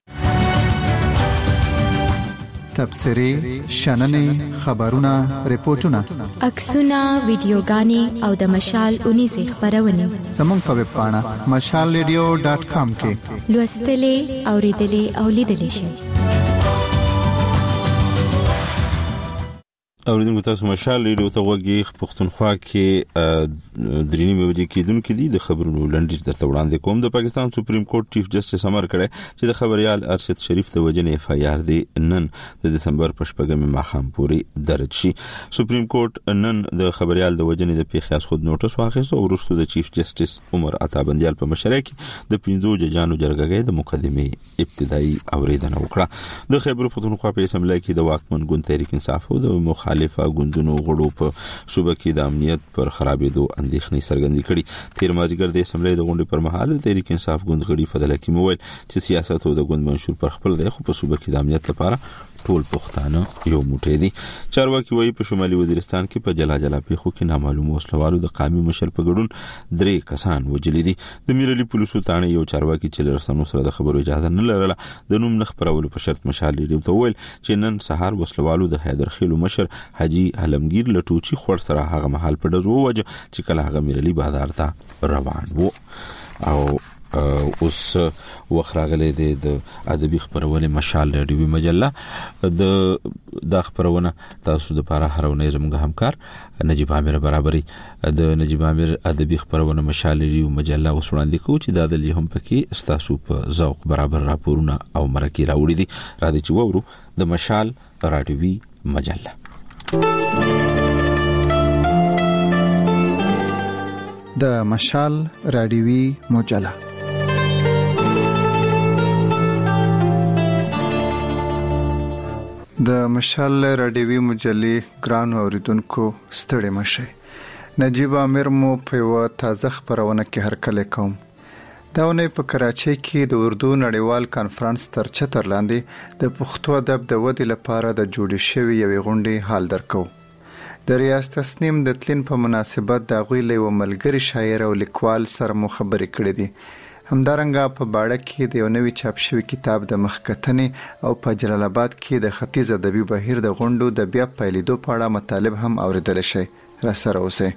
تبصرې، شننې، خبرونه، ریپورتونه، عکسونه، ویډیوګانې او د مشال اونیزې خپرونې زموږ په ویب پاڼه مشال ریډیو ډاټ کام کې لوستلې، اوریدلې او لیدلې شئ. اوریدونکو تاسو مشال ریډیو ته وګورئ. پښتونخوا کې درې نیمه بجې کېدونکې دي. د خبرونو لنډیز درته وړاندې کوم. د پاکستان سپریم کورټ چیف جسټس امر کړی چې د خبريال ارشد شریف د وجنې اف ای آر دی نن د دسمبر په شپږمې ماښام پورې درج شي. سپریم کورټ نن د خبريال د وجنې د پیښې اس خود نوټس واخیست او وروسته د چیف جسټس عمر عطا بندیال په مشرۍ کې د پنځو ججانو جرګې د مقدمې ابتدایي اوریدنه وکړه. د خیبر پښتونخوا په اسمبلی کې د واکمن ګوند تحریک انصاف او د مخالفه ګوندونو غړو په صوبه کې د امنیت پر خرابېدو اندېښنې څرګندې کړې. تیر مازدیګر د اسمبلی د غونډې پر مهال د تحریک انصاف ګوند غړي فضل حکیم وویل چې سیاست او د ګوند منشور پر خپل دی، خو په صوبه کې د امنیت لپاره ټول پښتانه یو موټی دي. چارواکي وایي په شمالي وزیرستان کې په جلا جلا پیښو کې نامعلوم وسلوالو د قامي مشر په ګډون درې کسان وژلي دي. د میرلی پولیسو تانه یو چارواکي چې لرسنو سره د خبرو اجازه نه لرله د نوم نه خبرولو په شرط مشال ریډیو ته وویل چې نن سهار وسلوالو د حیدرخیلو مشر حاجی علمگیر لټوچی خور سره هغه محل په دزو وجه چې کله هغه میرلی بازار ته روان وو. او اوس وخت راغلی دی د ادبي خبرونه مشال ریډیو مجله د د خبرونه تاسو د لپاره هرونه زموږ همکار نجیب عامر برابرۍ د نجیب عامر ادبي خبرونه مشال ریډیو مجله وسوړاندې کوي چې د دلی هم پکې ستاسو په ذوق برابر راپورونه او مرکې راوړي دي. را دي چې وورو د مشال رادیوي مجله. د مشال رادیوي مجله د مشال رادیوي مجلې ګران اوریدونکو ستړي مشه. نجیب عامر مو په یو تازه خبرونه کې هرکله کوم. داونه په کراچۍ کې د اردو نړیوال کانفرنس تر چتر لاندې د پښتو ادب د ودې لپاره د جوړ شوی یوې غونډې حال درکو. د ریاست تسنیم د تلین په مناسبت د غوی له ملګری شاعر او لیکوال سره مو خبرې کړې دي. همدارنګه په باړه کې د یو نوی چاپ شوی کتاب د مخکتنې او په جلال آباد کې د ختیځ ادبي بهیر د غونډو د بیا پیلېدو په اړه مطالب هم اوریدل شي. را سره اوسئ.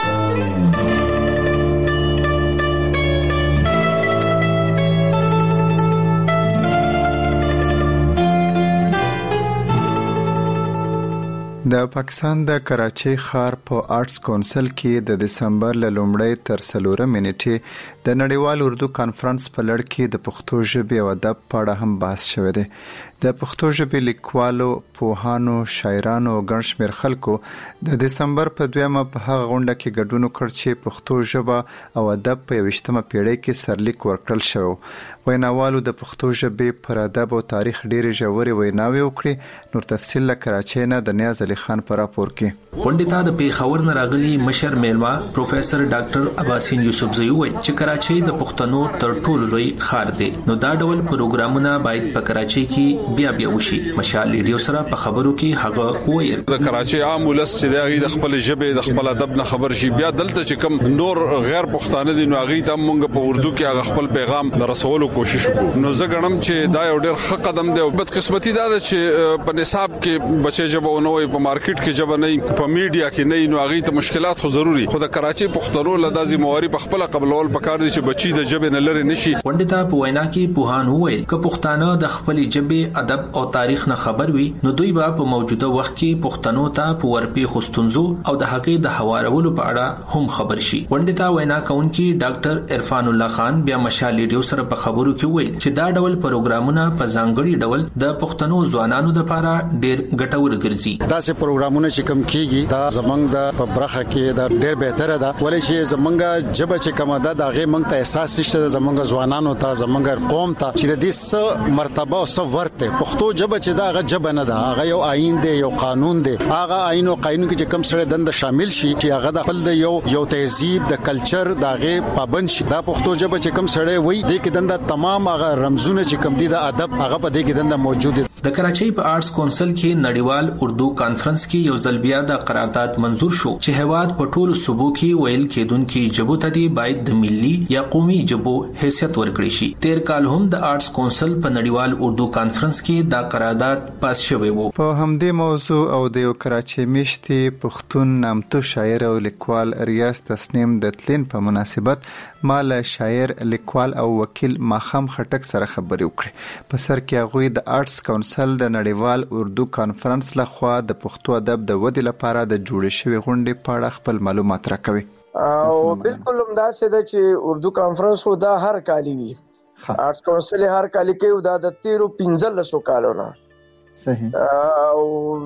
د پاکستان د کراچۍ ښار په آرټس کونسل کې د دسمبر له لومړۍ تر څلورمې نیټې د نړیوال اردو کانفرنس په لړ کې د پښتو ژبې او ادب په اړه هم بحث شوی دی. د پښتو ژبې لیکوالو، پوهانو، شاعرانو او ګڼ شمېر خلکو د دسمبر په دویمه په هغه غونډه کې ګډون وکړ چې پښتو ژبه او ادب په یویشتمه پیړۍ کې سرلیک ورکړل شو. ویناوالو د پښتو ژبې پر ادب او تاریخ ډېرې ژورې ویناوې وکړې. نور تفصیل له کراچۍ نه د نیاز علي خان په راپور کې. غونډې ته د پیښور نه راغلي مشر میلمه پروفیسور ډاکټر عباسین یوسفزئی وایي چې کراچۍ د پښتنو تر ټولو لوی ښار دی، نو دا ډول پروګرامونه باید په کراچۍ کې بیا بیا وشي. مشال ریډیو سره په خبرو کې هغه وویل د کراچۍ عام ولس چې د خپل ژبې د خپل ادب نه خبر شي، بیا دلته چې کوم نور غیر پښتانه دي نو هغه ته موږ په اردو کې هغه خپل پیغام رسولو کوشش وکړو. نو زه ګڼم چې دا یو ډېر ښه قدم دی. او بدقسمتي دا ده چې په نصاب کې بچي ژبه نه وي، په مارکیټ کې ژبه نه، په میډیا کې نه، نو هغه ته مشکلات خو ضروري. خو د کراچۍ پښتنو لدازي مواري په خپل قبلول پکار دي چې بچي د ژبې نه لري نشي. غونډې ته په وینا کې پوهان وویل چې پښتانه د خپل ژبې، ادب او تاریخ نه خبر وي نو دوی به په موجوده وخت کې پښتنو ته په ورپی خوستونزو او د حقې د هوارولو په اړه هم خبر شي. غونډې ته وینا کوونکی ډاکټر عرفان الله خان بیا مشال ریډیو سره په خبرو کې ویل چې دا ډول پروګرامونه په ځانګړي ډول د پښتنو ځوانانو لپاره ډېر ګټور ګرځي. دا سه پروګرامونه چې کوم کیږي دا زمنګ د په برخه کې دا ډېر بهتره ده، ولې چې زمنګ جبه چې کومه ده دا غي موږ ته احساس شته زمنګ ځوانانو ته، زمنګ قوم ته چې د دې څه مرتبه او څه ورته پښتو جبه چې دا هغه جبه نه ده، هغه یو آئین دی، یو قانون دی. هغه آئین او قانون کې چې کوم سره دند شامل شي چې هغه د خپل یو یو تهذیب د کلچر دغه پابند شي. دا پښتو جبه چې کوم سره وي د کې دند تمام هغه رمزونه چې کوم دي د ادب هغه په دې کې دند موجود دي. د کراچۍ په آرټس کونسل کې نړیوال اردو کانفرنس کې یو ځل بیا د قرارداد منزور شو چې هیواد په ټولو صوبو کې ویل کېدونکي ژبو ته دی باید د ملي یا قومي ژبو حیثیت ورکړي شي. تیر کال هم د آرټس کونسل په نړیوال اردو کانفرنس کې دا قرارداد پاس شوی و. په همدې موضوع او د کراچۍ میشتې پښتون نامتو شاعر او لیکوال ریاض تسنیم د تلین په مناسبت مال شاعر، لیکوال او وکیل ماخام خټک سره خبرې وکړې. په سر کې هغوی د آرټس کونسل د نړیوال اردو کانفرنس لخوا د پښتو ادب د ودې لپاره د جوړې شوې غونډې په اړه خپل معلومات راکوي. او بالکل همدا څه ده چې اردو کانفرنس و دا هر کالی وي، آرټس کونسل هر کالی کې و دا د تیرو پنځلسو کالو نه صحیح او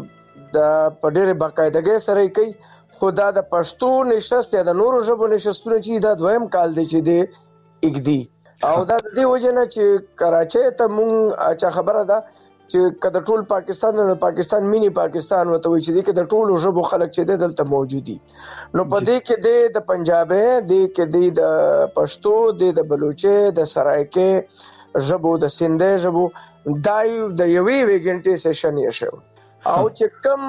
دا په ډېرې باقاعدګۍ سره کوي. خو دا د پښتو نشست یا د نورو ژبو نشستونه چې دا دویم کال دی چې دی اګدي. او دا د دې وجه نه چې کراچۍ ته مونږ چا خبره ده چې کله ټول پاکستان نه پاکستان مینی پاکستان وته وي چې د کله ټول ژبو خلک چې د دلته موجودي. نو په دې کې د پنجابي، د کې د پښتو، د بلوچي، د سرایکي، ژبو د سندې ژبو دا یو د یوې ویګنټې سیشن یې شو او چې کوم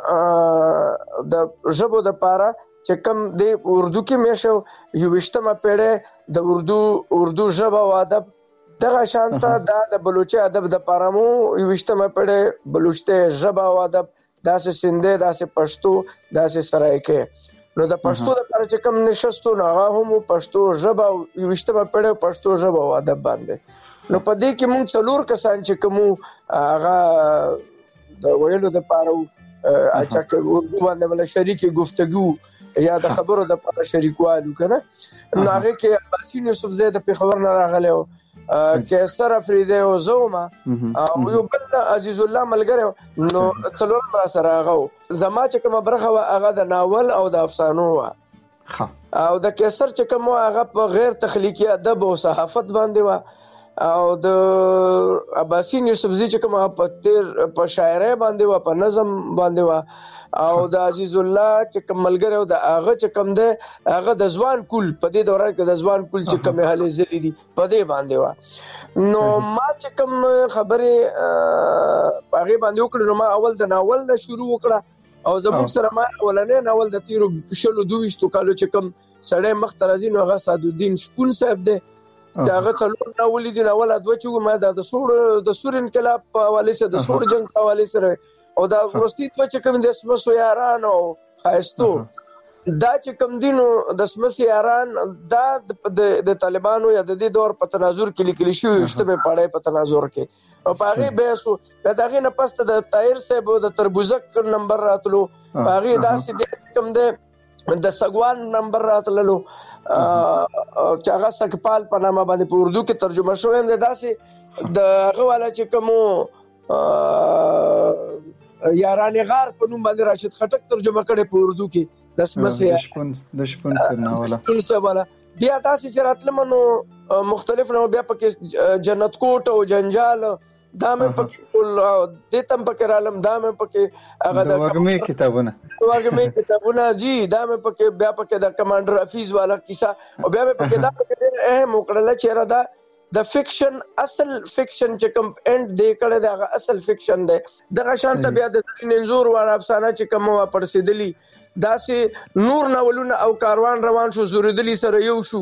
د ژبو د پاره چې کوم د اردو کې مې شو یو وشتمه پیړۍ د اردو اردو ژبه او ادب دغه شانته دا د بلوچي ادب د پاره مو یو وشتمه پیړۍ بلوچته ژبه او ادب داسې سندې داسې پښتو داسې سرایکه نو د پښتو د لپاره چې کوم نشستو نه هغه هم پښتو ژبه یو وشتمه پیړۍ پښتو ژبه او ادب باندې نو په دې کې مونږ څلور کسان چې کوم هغه د ویلو د لپاره اچھا کې اردو باندې ولا شریکي گفتگو یا د خبرو د لپاره شریکوالو کنه نو هغه کې عباسین یوسف زید په خبر نه راغلی او کیسر افریدی او زوما او یو بل عزیز الله ملګری نو څلور ما سره هغه زما چې کوم برخه هغه د ناول او د افسانو وا او د کیسر چې کوم هغه په غیر تخلیقي ادب او صحافت باندې وا او د عباسین یوسف زی چې کوم په تیر په شاعرۍ باندې وا په نظم باندې وا او د عزیز الله چې کوم ملګری او د هغه چې کوم ده هغه د ځوان کول په دې دوران کې د ځوان کول چې کوم حالې زلي دي په دې باندې وا نو ما چې کوم خبره هغه باندې وکړ نو ما اول د ناول نه شروع وکړه او زموږ سره ما ولنې ناول د تیرو شلو دویشتو کالو چې کوم سړی مخترزین او هغه سعدالدین شپون صاحب ده دا هغه څلور ناول دي ناول د وچو ما د سور د سور انقلاب په حواله سره د سور جنگ په حواله سره او دا ورستي چې کوم د اسمسو یاران او خاستو دا چې کوم دینو د اسمسو یاران دا د طالبانو یا د دې دور په تناظر کې لیکل شوی شته په پاړې په تناظر کې او پاره به سو دغه نه پسته د طاهر صاحب د تربوزک نمبر راتلو پاره داسې کوم د د سګوان نمبر راتللو چې هغه سکپال په نامه باندې په اردو کې ترجمه شوی دی داسې د هغه والا چې کوم یاران غار په نوم باندې راشد خټک ترجمه کړي په اردو کې د اسمسه د شپون د شپون سره والا بیا تاسو چې راتلم نو مختلف نو بیا پکې جنت کوټ او جنجال دا مې پکې ټول د تم پکې عالم دا مې پکې هغه د وګمې کتابونه وګمې کتابونه جی دا مې پکې بیا پکې د کمانډر حفیظ والا کیسه او بیا مې پکې دا پکې اهم وکړل چې را دا د فکشن اصل فکشن چې کوم اند دی کړه دا اصل فکشن دی دغه شانته بیا د ننزور وړ افسانه چې کوم وا پرسیدلی داسې نور ناولونه او کاروان روان شو زوردلی سره یو شو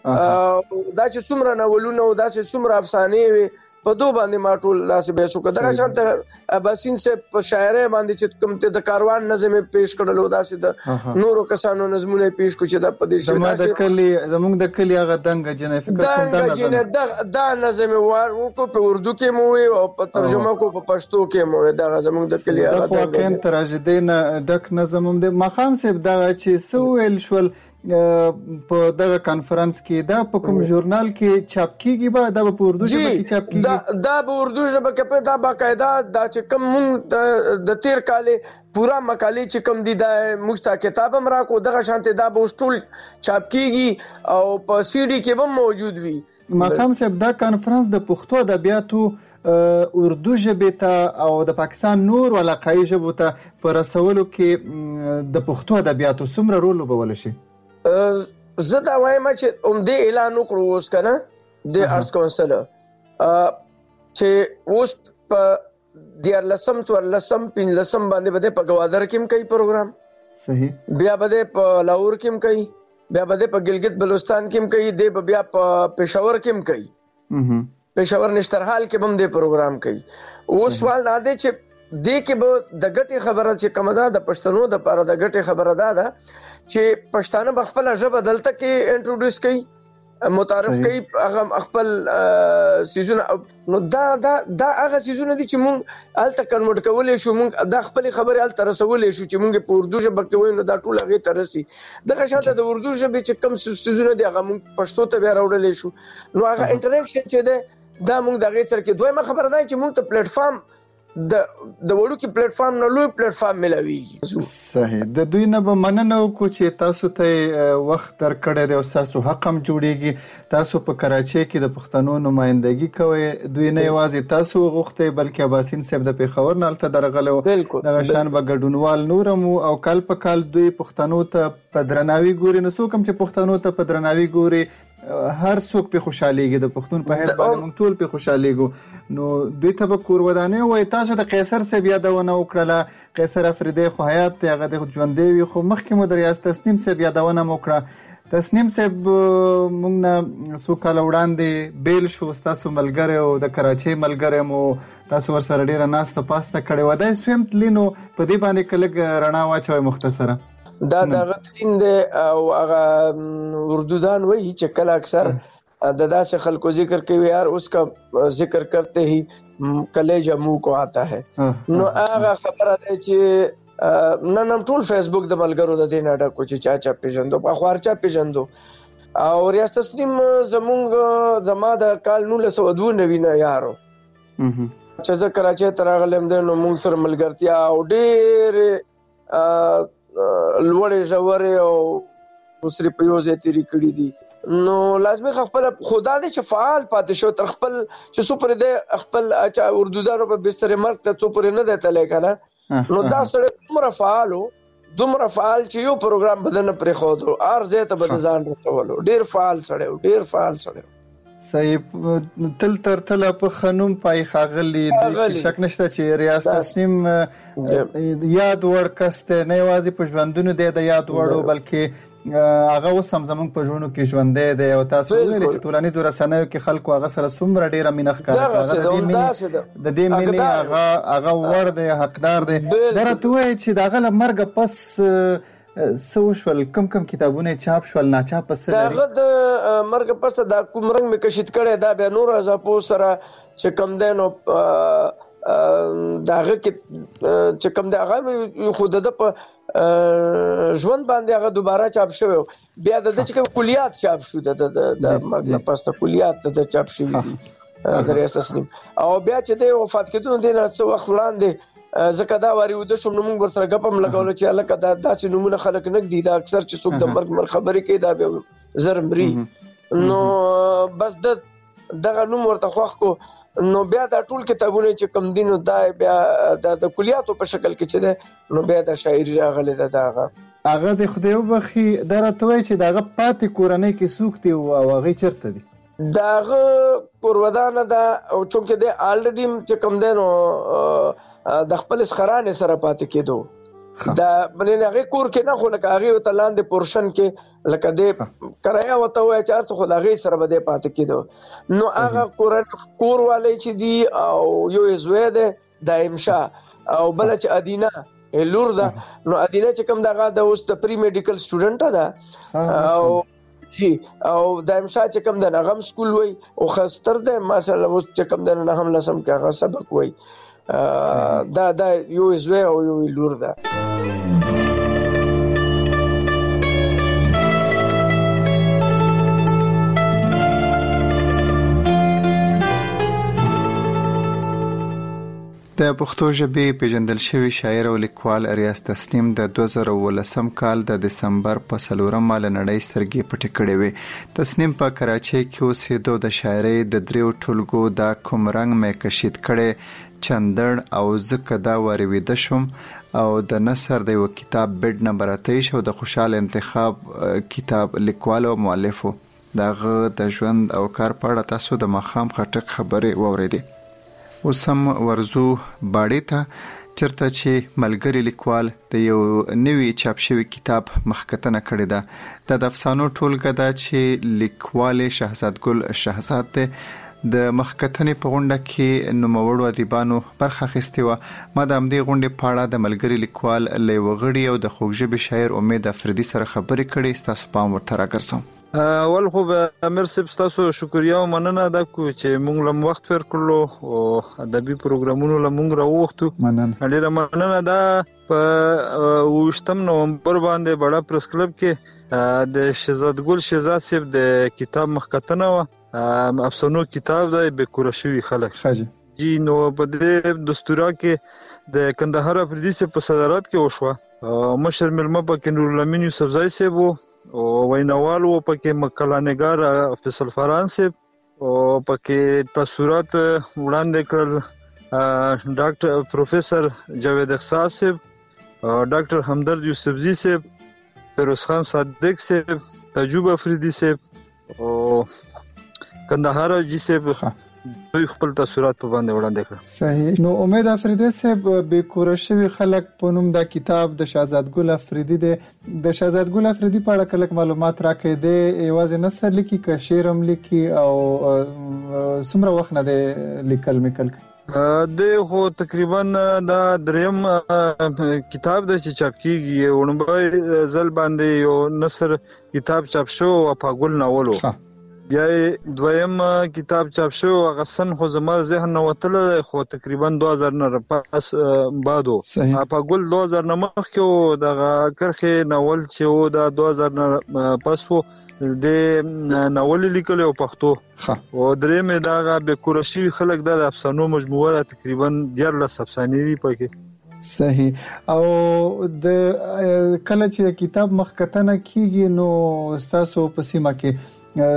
دا چې څومره ناولونه او دا چې څومره افسانې وي په دو باندې ما ټول لاس به شو کدا شانته عباسین سے په شاعر باندې چې کوم ته د کاروان نظم پیش کړلو داسې د نورو کسانو نظمونه پیش کو چې د پدې شو زموږ د کلی زموږ د کلی هغه دنګ جنې فکر کوم دا نظم دا نظم ورکو په اردو کې مو او په ترجمه کو په پښتو کې مو دا زموږ د کلی هغه د واقعا تراژیدي نه ډک نظم هم د مخام صاحب دا چې سویل شول په دغه کانفرنس کې دا په کوم ژورنال کې چاپ کیږي به دا په اردو ژبه کې چاپ کیږي دا دا په اردو ژبه کې په دا باقاعده دا چې کوم د تیر کال پورا مقالې چې کوم دي دا مخته کتاب هم راکو دغه شانته دا به ټول چاپ کیږي او په سی ډي کې هم موجود وي مخام صاحب دا کانفرنس د پښتو ادبیاتو اردو ژبه ته او د پاکستان نور علاقايي ژبو ته پر رسولو کې د پښتو ادبیاتو څومره رول وبول شي زه دا وایم چې اومدې اعلان وکړو اوس کنه د ارتس کونسل چې اوس په د لسم تور لسم پین لسم باندې بده په گوادر کې کوي پروګرام صحیح بیا بده په لاهور کې کوي بیا بده په ګلګت بلوچستان کې کوي د بیا په پېښور کې کوي پېښور نشترحال کې هم د پروګرام کوي اوس سوال نه دی چې د کې به د ګټي خبره چې کومه ده د پښتنو د لپاره د ګټي خبره ده چې پښتانه خپل ژبه دلته کې انټروډوس کړي متعارف کړي هغه خپل سيزونه نو دا دا دا هغه سيزونه دي چې مونږ الته کنورټ کولې شو مونږ د خپل خبره الته رسولې شو چې مونږ په اردو ژبه کې وایو نو دا ټول هغه ترسي دغه شاته د اردو ژبه چې کم سيزونه دي هغه مونږ پښتو ته بیا راوړلې شو نو هغه انټریکشن چې ده دا مونږ دغه سره کې دویمه خبره ده چې مونږ ته پلیټ فارم د د وړو کې پلیټ فارم نه لوی پلیټ فارم ملويږي صحیح د دوی نه به مننه وکړو چې تاسو ته وخت درکړی دی او تاسو حق هم جوړیږي تاسو په کراچۍ کې د پښتنو نمائندګي کوي دوی نه یوازې تاسو غوښته بلکې عباسین صاحب د پیښور نه الته درغلو د شان به ګډونوال نورم او کال په کال دوی پښتنو ته په درناوي ګوري نو څوک هم چې پښتنو ته په درناوي ګوري هر څوک په خوشاليږي د پښتون په حساب باندې موږ ټول په خوشاليږو نو دوی ته به کور ودانې وای تاسو د قیصر صاحب یادونه وکړه قیصر افریدی خو حیات هغه د ژوندې وي خو مخکې مو د ریاض تسنیم صاحب یادونه وکړه تسنیم صاحب موږ نه څو کال وړاندې بیل شو تاسو ملګری او د کراچۍ ملګری مو تاسو ورسره ډیره ناسته پاسته کړې و دا سویم تلینو په دې باندې کله رڼا واچوي مختصره دا دغه تین دی او هغه اردودان وایي چې کله اکثر د داسې خلکو ذکر کوي یار اس کا ذکر کرتے ہی کلیجہ منہ کو آتا ہے نو هغه خبره ده چې نن هم ټول فیسبوک د ملګرو د دې نه ډکو چې چا چا پیژندو په خوارچا پیژندو او ریاض تسنیم زمونږ زما د کال نولس سوه دوه نوي نه یارو چې زه کراچۍ ته راغلم دی نو موږ سره ملګرتیا او ډېرې لوړې ژورې او اوسرې په یو ځای تېرې کړي دي نو لازمي خپل خدا دې چې فعال پاتې شو تر خپل چې څو پورې دی خپل اچا اردودانو په بستر مرګ ته څو پورې نه دی تللی که نه نو دا سړی دومره فعال و دومره فعال چې یو پروګرام به نه پرېښودو هر ځای ته به د ځان رسولو ډېر فعال سړی و ډېر فعال سړی و صحیح تل تر تله په خنوم پای خاغلی د شک نشته چې ریاض تسنیم یاد وړ کس دی نه یوازې په ژوندونو دی د یاد وړو بلکې هغه اوس هم زموږ په ژوندو کې ژوندی دی او تاسو ویلي چې ټولنیزو رسنیو کې خلکو هغه سره څومره ډېره مینه ښکاره د دې مینې هغه هغه وړ دی حقدار دی دا راته وایي چې د هغه له مرګه پس څه وشول کم کم کتابونه چاپ شول ناچاپ څه لري دغه د مرګ پسته دا کوم رنګ مې کشید کړی دا بیا نور اضافو سره چې کم دی نو دغه کې چې کم دی هغه خو د ده په ژوند باندې هغه دوباره چاپ شوی بیا د ده چې کوم کلیات چاپ شو د مرګ پسته کلیات د ده چاپ شوي دي د ریاض تسنیم او بیا چې دی وفات کېدو نو دی نه څه وخت وړاندې ځکه دا واري وده شوم نو موږ ورسره ګپ هم لګولو چې هلکه دا داسې نومونه خلک نه ږدي دا اکثر چې څوک د مرګ مر خبرې کوي دا بیا زر مري نو بس د دغه نوم ورته خوښ کو نو بیا دا ټول کتابونه چې کوم دي نو دا بیا د کلیاتو په شکل کې چې دی نو بیا د شاعري راغلی ده د هغه هغه د خدای وبخي دا راته وایي چې د هغه پاتې کورنۍ کې څوک دي او هغې چېرته دي د هغه کورودانه ده او چونکې دی الریډي چې کوم دی نو د خپل اسخرانې سره پاتې کېدو دا بلې هغې کور کې نه خو لکه هغې ورته لاندې پورشن کې لکه دی کرایه ورته وایي چې هر څه خو د هغې سره به دی پاتې کېدو نو هغه کور والی چې دي او یو یې زوی دی دایم شاه او بله چې ادینه لور ده نو ادینه چې کوم دغه د اوس د پری میډیکل سټوډنټه ده او جی او دایم شاه چې کوم د نغم سکول وای او خستر ده ماشاءالله اوس چې کوم د نغم لسم کې هغه سبق وای دا دا یو زوی او یو لور ده د پښتو ژبې پیژندل شوی شاعر او لیکوال ریاض تسنیم د دوه زره ولسم کال د دسمبر په څلورمه له نړۍ سترګې پټې کړې وې تسنیم په کراچۍ کې اوسېدو د شاعرۍ د دریو ټولګو دا کوم رنګ مې کشید کړی چندړ او زکه دا وریویده شوم او د نثر د یو کتاب بیډ نمبر اتیش او د خوشحال انتخاب کتاب لیکوال او مؤلف دغه د ژوند او کار په اړه تاسو د مخام خټک خبرې واوریدې اوس هم ورزو باړې ته چرته چې ملګری لیکوال د یو نوي چاپ شوی کتاب مخکتنه کړې ده د افسانو ټولګه ده چې لیکوال شهزاد ګل شهزاد ده د مخکتنې په غونډه کې نوموړو ادیبانو برخه اخیستې وه ما د همدې غونډې په اړه د ملګري لیکوال له یوه غړي او د خوږژبې شاعر امید افریدي سره خبرې کړې ستاسو پام ورته راګرځوم اول خو به امیر صاحب تاسو شکریا او مننه ده کو چې موږ لم وخت ورکړلو او ادبي پروګرامونو لمونږ راوختو مننه ډیره مننه ده په وشتم نومبر باندې بڑا پریس کلب کې د شهزاد ګل شهزاد صاحب د کتاب مخکتنه و افسانو کتاب دی به کورشوي خلک خاجي جی نو په دې دستورا کې د کندهار افریدي صاحب په صدارت کې وشوه مشر ملمه پکې نور الامین یوسفزای صاحب او ویناوال و پکې مقاله‌نګار فیصل فران صاحب او پکې تاثرات وړاندې کړل ډاکټر پروفیسور جاوید احساس صاحب ډاکټر همدرد یوسفزی صاحب فیروز خان صادق صاحب تجوب افریدی صاحب او کندهار جیسه دوی خپل تاثیرات په باندې وړاندې کړ. صحیح. نو امید افریدی صاحب به کورشوي خلک په نوم دا کتاب د شهزاد ګل افریدی د شهزاد ګل افریدی په اړه کلک معلومات راکړي دي، یوازې نثر لیکي که شعر هم لیکي او څومره وخت نه دی لیکل میکل د خو تقریبا دا دریم کتاب د چې چاپ کیږي ونبای زل باندې یو نثر کتاب چاپ شو او پاګل ناولو بیا دویم کتاب چاپ شو هغه سن خو زما ذهن نه وتل خو تقریبا دوه هزار نه پاس بعدو په ګل دوه هزار نه مخکې د کرخه ناول چې و دا دوه هزار نه پاس وو د ناول لیکل او پښتو او درې مې دا به کورشي خلک د افسانو مجموعه تقریبا دیارلس افسانې پکې. صحیح. او د کله چې کتاب مخکتنه کیږي نو تاسو په سیمه کې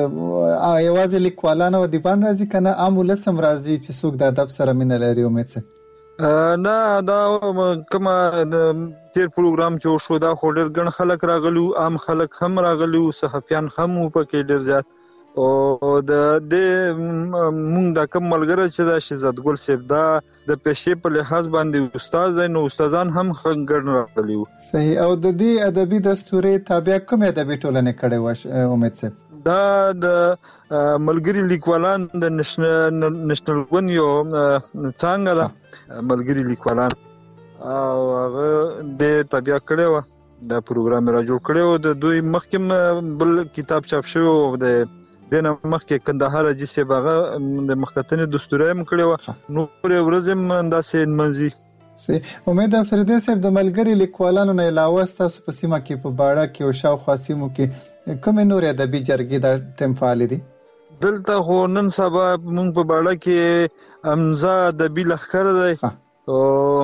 یوازې لیکوالان او دیوان راځي کنه عام ولسم راځي چې څوک د ادب سره مینه لري؟ امید څه نه دا کومه تیر پروګرام چې شو دا خو ډېر ګڼ خلک راغلي، عام خلک هم راغلي، صحافیان هم پکې ډېر زیات او د د مونږ د کوم ملګری چې دا شهزاد ګل صاحب دا د پېښې په لحاظ باندې استاد دی نو استادان هم ګڼ راغلي وو. صحیح. او د دې ادبي دستوري تابع کوم ادبي ټولنې کړي و امید صاحب؟ دا د ملګری لیکوالان د نېشنل ون یو څنګه دا ملګری لیکوالان او هغه د طبيعه کړو دا پروګرام را جوړ کړو د دوی مخکم بل کتاب چاپ شو د دنه مخکې کندهار جیسه باغه د مخکتنې دستوري هم کړو نو پر ورځم انداسې منځي. سي امید افریدی صاحب د ملګری لیکوالانو نه علاوه تاسو په سیمه کې په باړه کې او شاوخوا سیمو کې کوم نور ادبي جرګې د ټیم فعال دي؟ دلته خو نن سبا مونږ په باړه کې امزا ادبي لخر دی او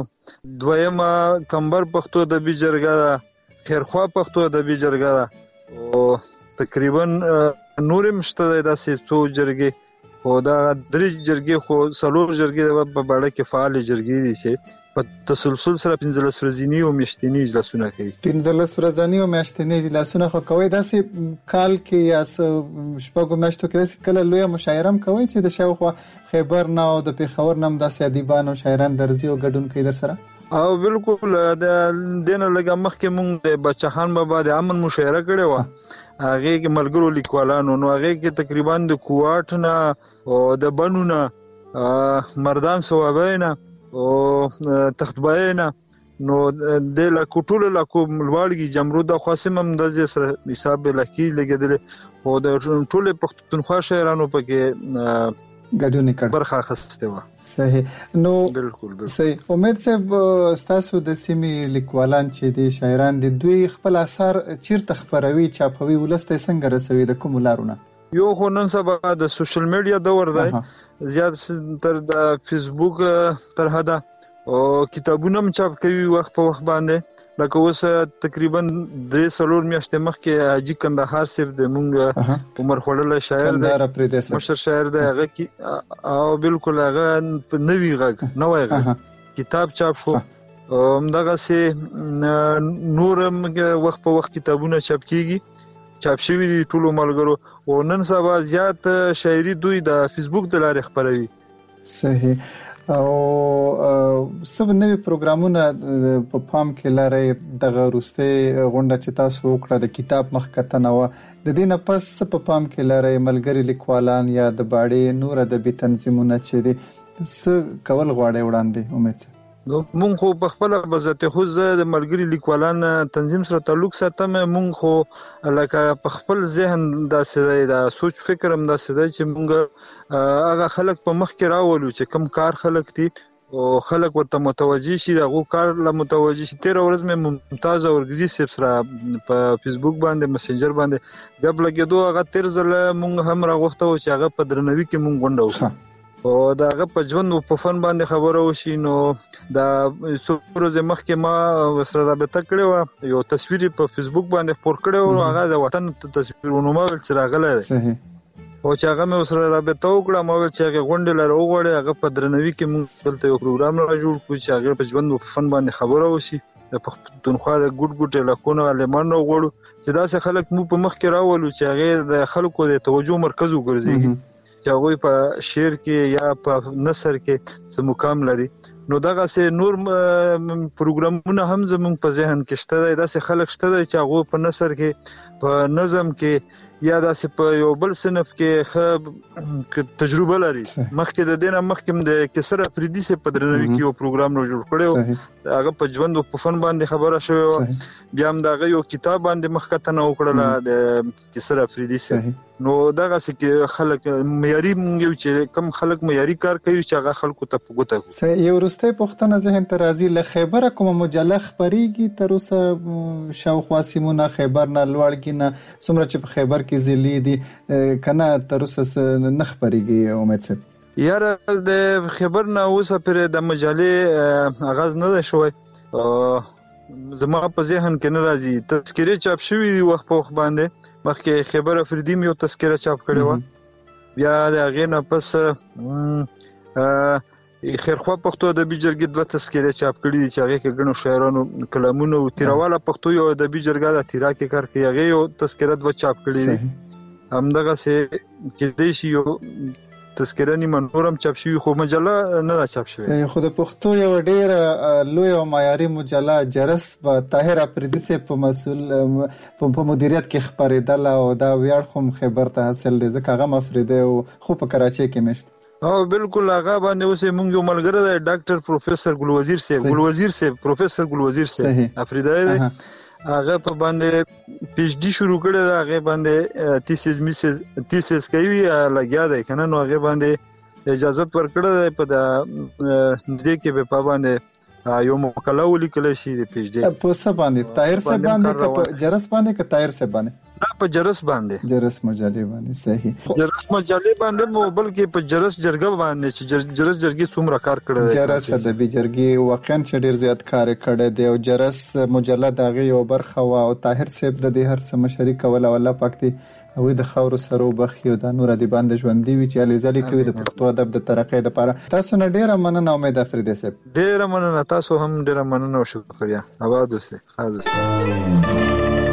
دویمه کمبر پښتو ادبي جرګه ده، خیرخوا پښتو ادبي جرګه ده او تقریبا نورم شته داسې څو جرګې او دا درې جرګې خو څلور جرګې په باړه کې فعال جرګې دي چې په تسلسل سره پنځلس ورځې او میاشتنی اجلاسونه کوي. پنځلس ورځې او میاشتنی اجلاسونه خو کوي داسې کال کې یا شپږو میاشتو کې داسې کله لوی مشاعره هم کوي چې د شاوخوا خیبر نه او د پیښور نه هم داسې ادیبان او شاعران درځي او ګډون کوي در سره؟ او بالکل د دینه لګه مخکې مونږ د بچخان بابا د امن مشاعره کړې و هغه کې ملګرو لیکوالانو نو هغه کې تقریبا د کوواټ نه او د بنو نه مردان سوابینا او تختباینا نو د لا کوټول لا کوم لوړګي جمرود خاصم هم د سره حساب لکی لګیدل او د ټول پښتونخوا شهرانو پکې ګډون کړ برخه اخیسته و. صحیح. نو بالکل بالکل صحیح. امید صاحب تاسو د سیمې لیکوالان چې دي شاعران دي دوی خپل اثر چیرته خبروي چاپوي ولسته څنګه رسوي د کوم لارونه؟ یو خو نن سبا د سوشل میډیا دور دی زیات تر د فیسبوک تر حدا او کتابونه هم چاپ کوي وخت په وخت باندې لکه اوس تقریبا درې څلور میاشتې مخکې حاجی کندهار صاحب د مونږ عمر خړل شاعر دی مشر شاعر دی هغه او بالکل هغه نوی غږ نوې غږ کتاب چاپ شو همدغه سه نور وخت په وخت کتابونه چاپ کیږي چاپ شوی دي ټول ملګرو او نن سبا زیات شاعري دوی د فیسبوک د لارې خبروي. صحیح. او سب نوی پروګرامونه په پام کې لري د غروسته غونډه چې تاسو وکړه د کتاب مخکتنه و د دې نه پس په پام کې لري ملګری لیکوالان یا د باړې نور ادبي تنظیمونه چې دي څه کول غواړي وړاندې امید نو مونږ خو په خپل بذات خو زه د ملګری لیکوالان تنظیم سره تعلق ساتم مونږ خو لکه په خپل ذهن داسې دا سوچ فکر هم داسې دی چې مونږ هغه خلک په مخ کې راولو چې کم کار خلک دي او خلک ورته متوجي شي دغه کار له متوجي شي. تیر ورځ مې ممتاز اورګزي سپ سره په فیسبوک باندې مسنجر باندې غب لګیدو هغه تیر ځله مونږ هم راغوښته و چې هغه په درنوي کې مونږ غونډه وکړو او دا هغه په ژوند په فن باندې خبره وشي نو دا څومره مخکې ما سره رابطه کړې و یو تصویر په فیسبوک باندې خپور کړو او هغه د وطن تصویرونه ما ول سره غله صحیح او چې هغه مې سره رابطه وکړه ما ول چې هغه غونډه لره وغوړې هغه په درنوي کې موږ دلته یو پروګرام را جوړ کړو چې هغه په ژوند په فن باندې خبره وشي د پښتونخوا د ګډ ګډ علاقونو علمانو غوړو چې داسې خلک مو په مخ کې راولو چې هغه د خلکو د توجه مرکز وګرځي چې هغه په شعر کې یا په نثر کې څه مقام لري. نو دغه سه نور پروګرامونه هم زموږ په ذهن کې شته دي. داسې خلک شته دي چې هغه په نثر کې په نظم کې یا داسې په یو بل صنف کې خ تجربه لري. مخکې د دینه مخکې د کسر افریدي سه په درنوي کې یو پروګرام نو جوړ کړو هغه په ژوند او په فن باندې خبره شوی بیا هم دغه یو کتاب باندې مخکته نه وکړل د کسر افریدي سه. نو دغه سه کې خلک معیاري یو چې کم خلک معیاري کار کوي چې هغه خلکو ته پګوته. سه یو ورسته پښتنه ذهن ته راځي له خیبر کوم مجله خبريږي تر اوسه شاوخوا سیمونه خیبر نه لوړګي نه څومره چې په خیبر کې زلی دي کنه تر اوسه نه خبريږي. امید سه یار د خبر نه اوسه پر د مجلې آغاز نه شوی زما په ذهن کې نه راځي. تذکره چاپ شوی وخت په وخت باندې مخکې خبر افریدی یو تذکره چاپ کړی و بیا د هغه نه پس خیرخوا پښتو د بیجرګي د تذکره چاپ کړی دي چې هغه کې ګڼو شاعرانو کلامونه او تیرواله پښتو یو د بیجرګا د تیرا کې کار کوي هغه یو تذکره د چاپ کړی دي همدغه سه کې د شی یو تذکره نیمه نورم چاپ شوی خو مجله نه چاپ شوی. صحیح. خو د پښتو یو ډیر لوی او معیاري مجله جرس په طاهر افریدي سه په مسول په مدیریت کې خبرېدل او دا ویاړ خو خبر ته حاصل دي ځکه هغه افریدي او خو په کراچۍ کې مشت او بالکل هغه باندې اوسه مونږ یو ملګری دی ډاکټر پروفیسور ګل وزیر صاحب ګل وزیر صاحب پروفیسور ګل وزیر صاحب افریدي دی هغه په باندې پی ایچ ډی شروع کړی دا هغه باندې تیسیس میسز تیسیس کوي لګیا دی کنه نو هغه باندې اجازه ورکړه په دې کې په باندې یو مقاله ولیکل شي د پی ایچ ډی په څه باندې طاهر صاحب باندې په جرس باندې که طاهر صاحب باندې دا په جرس باندې جرس مجلې باندې. صحیح. جرس مجلې باندې مو بلکې په جرس جرګه باندې چې جرس جرګي څومره کار کړی جرس د بي جرګي واقعا چې ډیر زیات کار کړی دی او جرس مجله دغه یو برخه او طاهر صاحب د دې هر څه مشري کول او الله پاک دی او د خاور سره وبخي او د نور دی باندې ژوند دی چې علي زلي کوي د پښتو ادب د ترقې لپاره. تاسو نه ډیره مننه امید افریدي صاحب. ډیره مننه تاسو هم ډیره مننه او شکریا. آباد اوسئ. خالص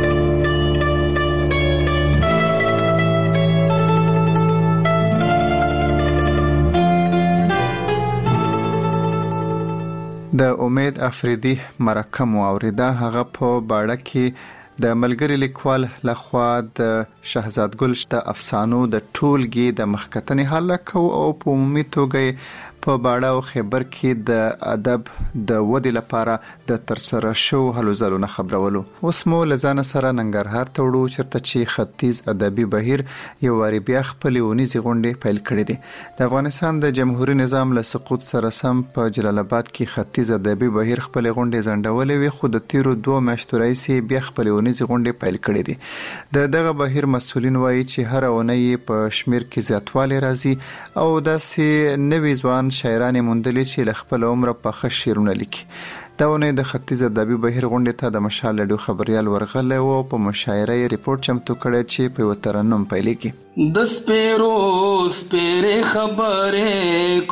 د امید افریدي مرکه مو اوریده هغه په باړه کې د ملګری لیکوال لخوا د شهزاد ګل شته افسانو د ټولګي د مخکتنې حلقه او په عمومي توګه په باړه او خیبر کې د ادب د ودې لپاره د ترسره شو هلو ځلو نه خبرولو. اوس مو لزان سره ننګرهار ته وړو چرته چې ختیځ ادبي بهیر یو واری بیا خپل ونیزي غونډې پیل کړې دي. د افغانستان د جمهوریت نظام له سقوط سره سم په جلال آباد کې ختیځ ادبي بهیر خپل غونډې ځنډولې وي خو د تیرو دوه میاشتو راځي بیا خپل ونیزي غونډې پیل کړې دي. د دغه بهیر مسولین وایي چې هر اونۍ په شمیر کې زیاتوالی راځي او داسې نوي ځوان شاعران موندلي چې له خپل عمر په ښه شعرونه لیکي. دا ونې د ختیځ ادبي بهیر غونډې ته د مشال لډو خبريال ورغله او په مشاعره ریپورت چمتو کړی چې په وترنم پیلېږي. د سپیرو سپیرې خبرې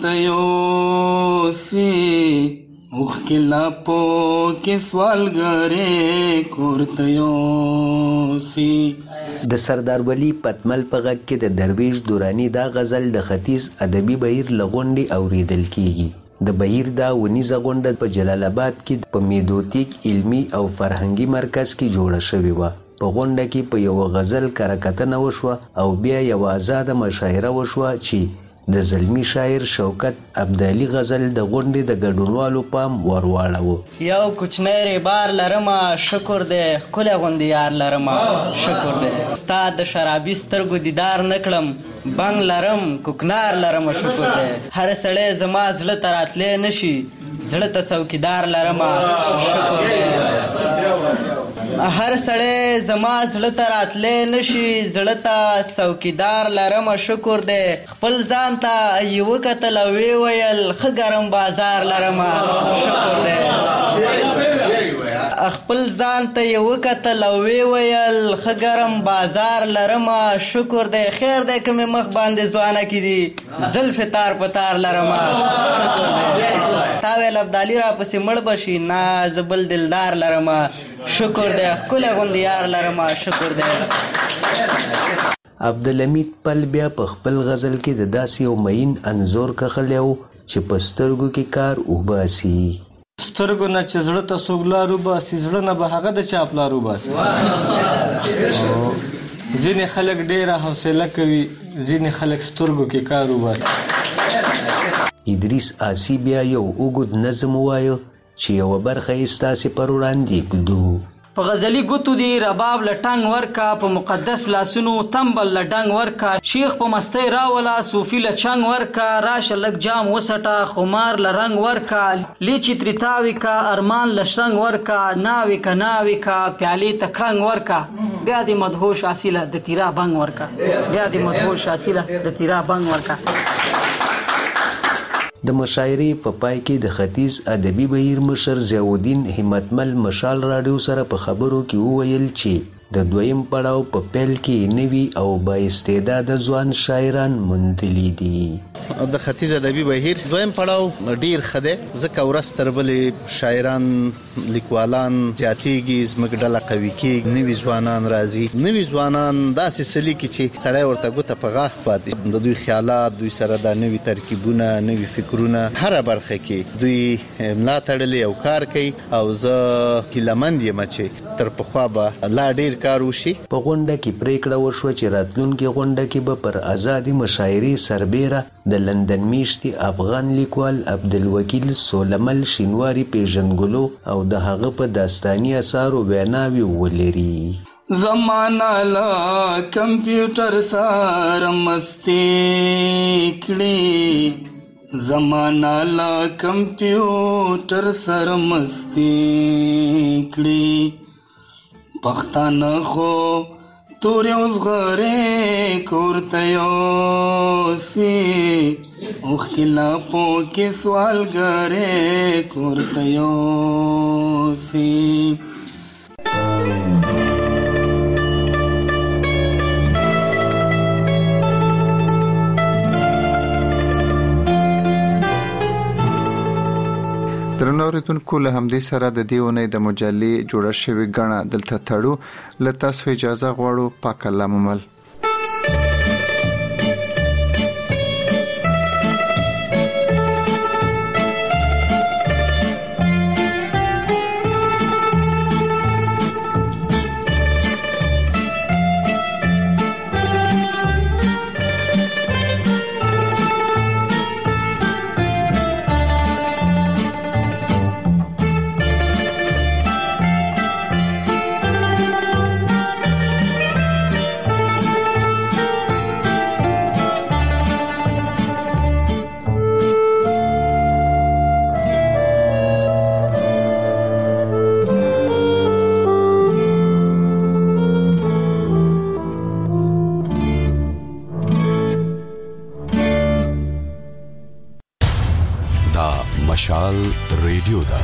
کورته یوسي مخکلا پو کې سوالګرې کورته یوسي. د سردار ولی پتمل په غږ کې د درویش دورانی دا غزل د ختیځ ادبي بهیر لغونډي اوریدل کیږي. د بهیر دا ونیزه غونډه په جلال آباد کې په میدوتیک علمی او فرهنګي مرکز کې جوړه شوې و. په غونډه کې په یو غزل کرکټنه وشوه او بیا یو آزاد مشاعره وشوه چې د زلمی شاعر شوکت عبدالي غزل د غونډې د ګډونوالو پام ورواړو. یو کوچنی ریبار لرمه شکر دی ښکلی غوندې یار لرمه شکر دی ستا د شرابي سترګو دیدار نه کړم بنګ لرم کوکنار لرمه شکر دی هر سړی زما زړه ته راتلی نه شي زړه ته څوکیدار لرمه شکر دی هر سړی زما زړه ته راتلی نه شي زړه ته څوکیدار لرمه شکر دی خپل ځان ته یې وکتل او ویې ویل ښه ګرم بازار لرمه شکر دی خپل ځان ته یې وکتل او ویې ویل ښه ګرم بازار لرمه شکر دی خیر دی که مې مخ باندې ځوانه کې دي زلفې تار په تار لرمه شکر دی تا ویل ابدالي را پسې مړ بشي نه زبل دلدار لرم شکر دی ښکلی غوندې یار لرم شکر دی. عبدالحمید پل بیا په خپل غزل کې د داسې یو مین انځور کښلی و چې په سترګو کې کار وباسي. سترګو نه چې زړه ته څوک لار وباسي زړه نه به هغه د چا پلار وباسي. ځینې خلک ډېره حوصله کوي ځینې خلک سترګو کې کار وباسي. ادریس آسی بیا یو اوږد نظم ووایه چې یوه برخه یې ستاسې پر وړاندې کړو. په غزلي ګوتو دی رباب لټنګ ورکا په مقدس لاسونو تمبل لډنګ ورکا شیخ په مستی راولا صوفي لچنګ ورکا راشه لګ جام وسټا خمار لرنګ ورکا لیچی تریتاوي کا ارمان لشنګ ورکا ناوي کا ناوي کا پیالي تکړنګ ورکا بیا دې مدهوش اصله د تیرا بنګ ورکا بیا دې مدهوش اصله د تیرا بنګ ورکا. د مشاعرې په پای کې د ختیځ ادبي بهیر مشر ضیاءالدین همتمل مشال راډیو سره په خبرو کې وویل چې د دویم پړاو په پیل کې نوي او با استعداده ځوان شاعران موندلي دي. د ختیځ ادبي بهیر دویم پړاو ډیر ښه دی ځکه ورځ تر بلې شاعران لیکوالان زیاتېږي زموږ ډله قوي کېږي نوي ځوانان راځي نوي ځوانان داسې څه لیکي چې سړی ورته ګوته په غاښ پاتې د دوی خیالات دوی سره دا نوي ترکیبونه نوي فکرونه هره برخه کې دوی ملا تړلي او کار کوي او زه هیلهمند یم چې تر پخوا به لا ډیر کار وشي. په غونډه کې پریکړه وشوه چې راتلونکي غونډه کې به پر آزادي مشاعرې سربیره د لندن میشتي افغان لیکوال عبدالوکیل سولمل شینواری پیژنګلو او د هغه په داستاني اثارو ویناوي ولري. زمانہ لا کمپیوټر سره مستی کړي زمانہ لا کمپیوټر سره مستی کړي پښتانه خو تورې اوس غرې کورته یوسي اوښکې لاپو کې سوالګرې کورته یوسي. درنو اوریدونکو له همدې سره د دې اونۍ د مجلې جوړه شوې ګڼه دلته تړو. له تاسو اجازه غواړو. پاک الله ممل. مشال ریډیو دا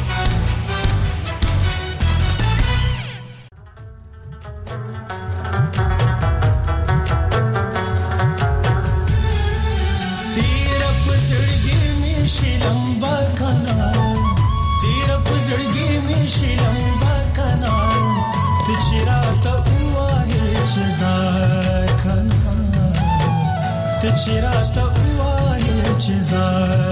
تیر پزړګي می شلمبا کنا تیر پزړګي می شلمبا کنا تچراته وای چې زای کنا تچراته وای چې زای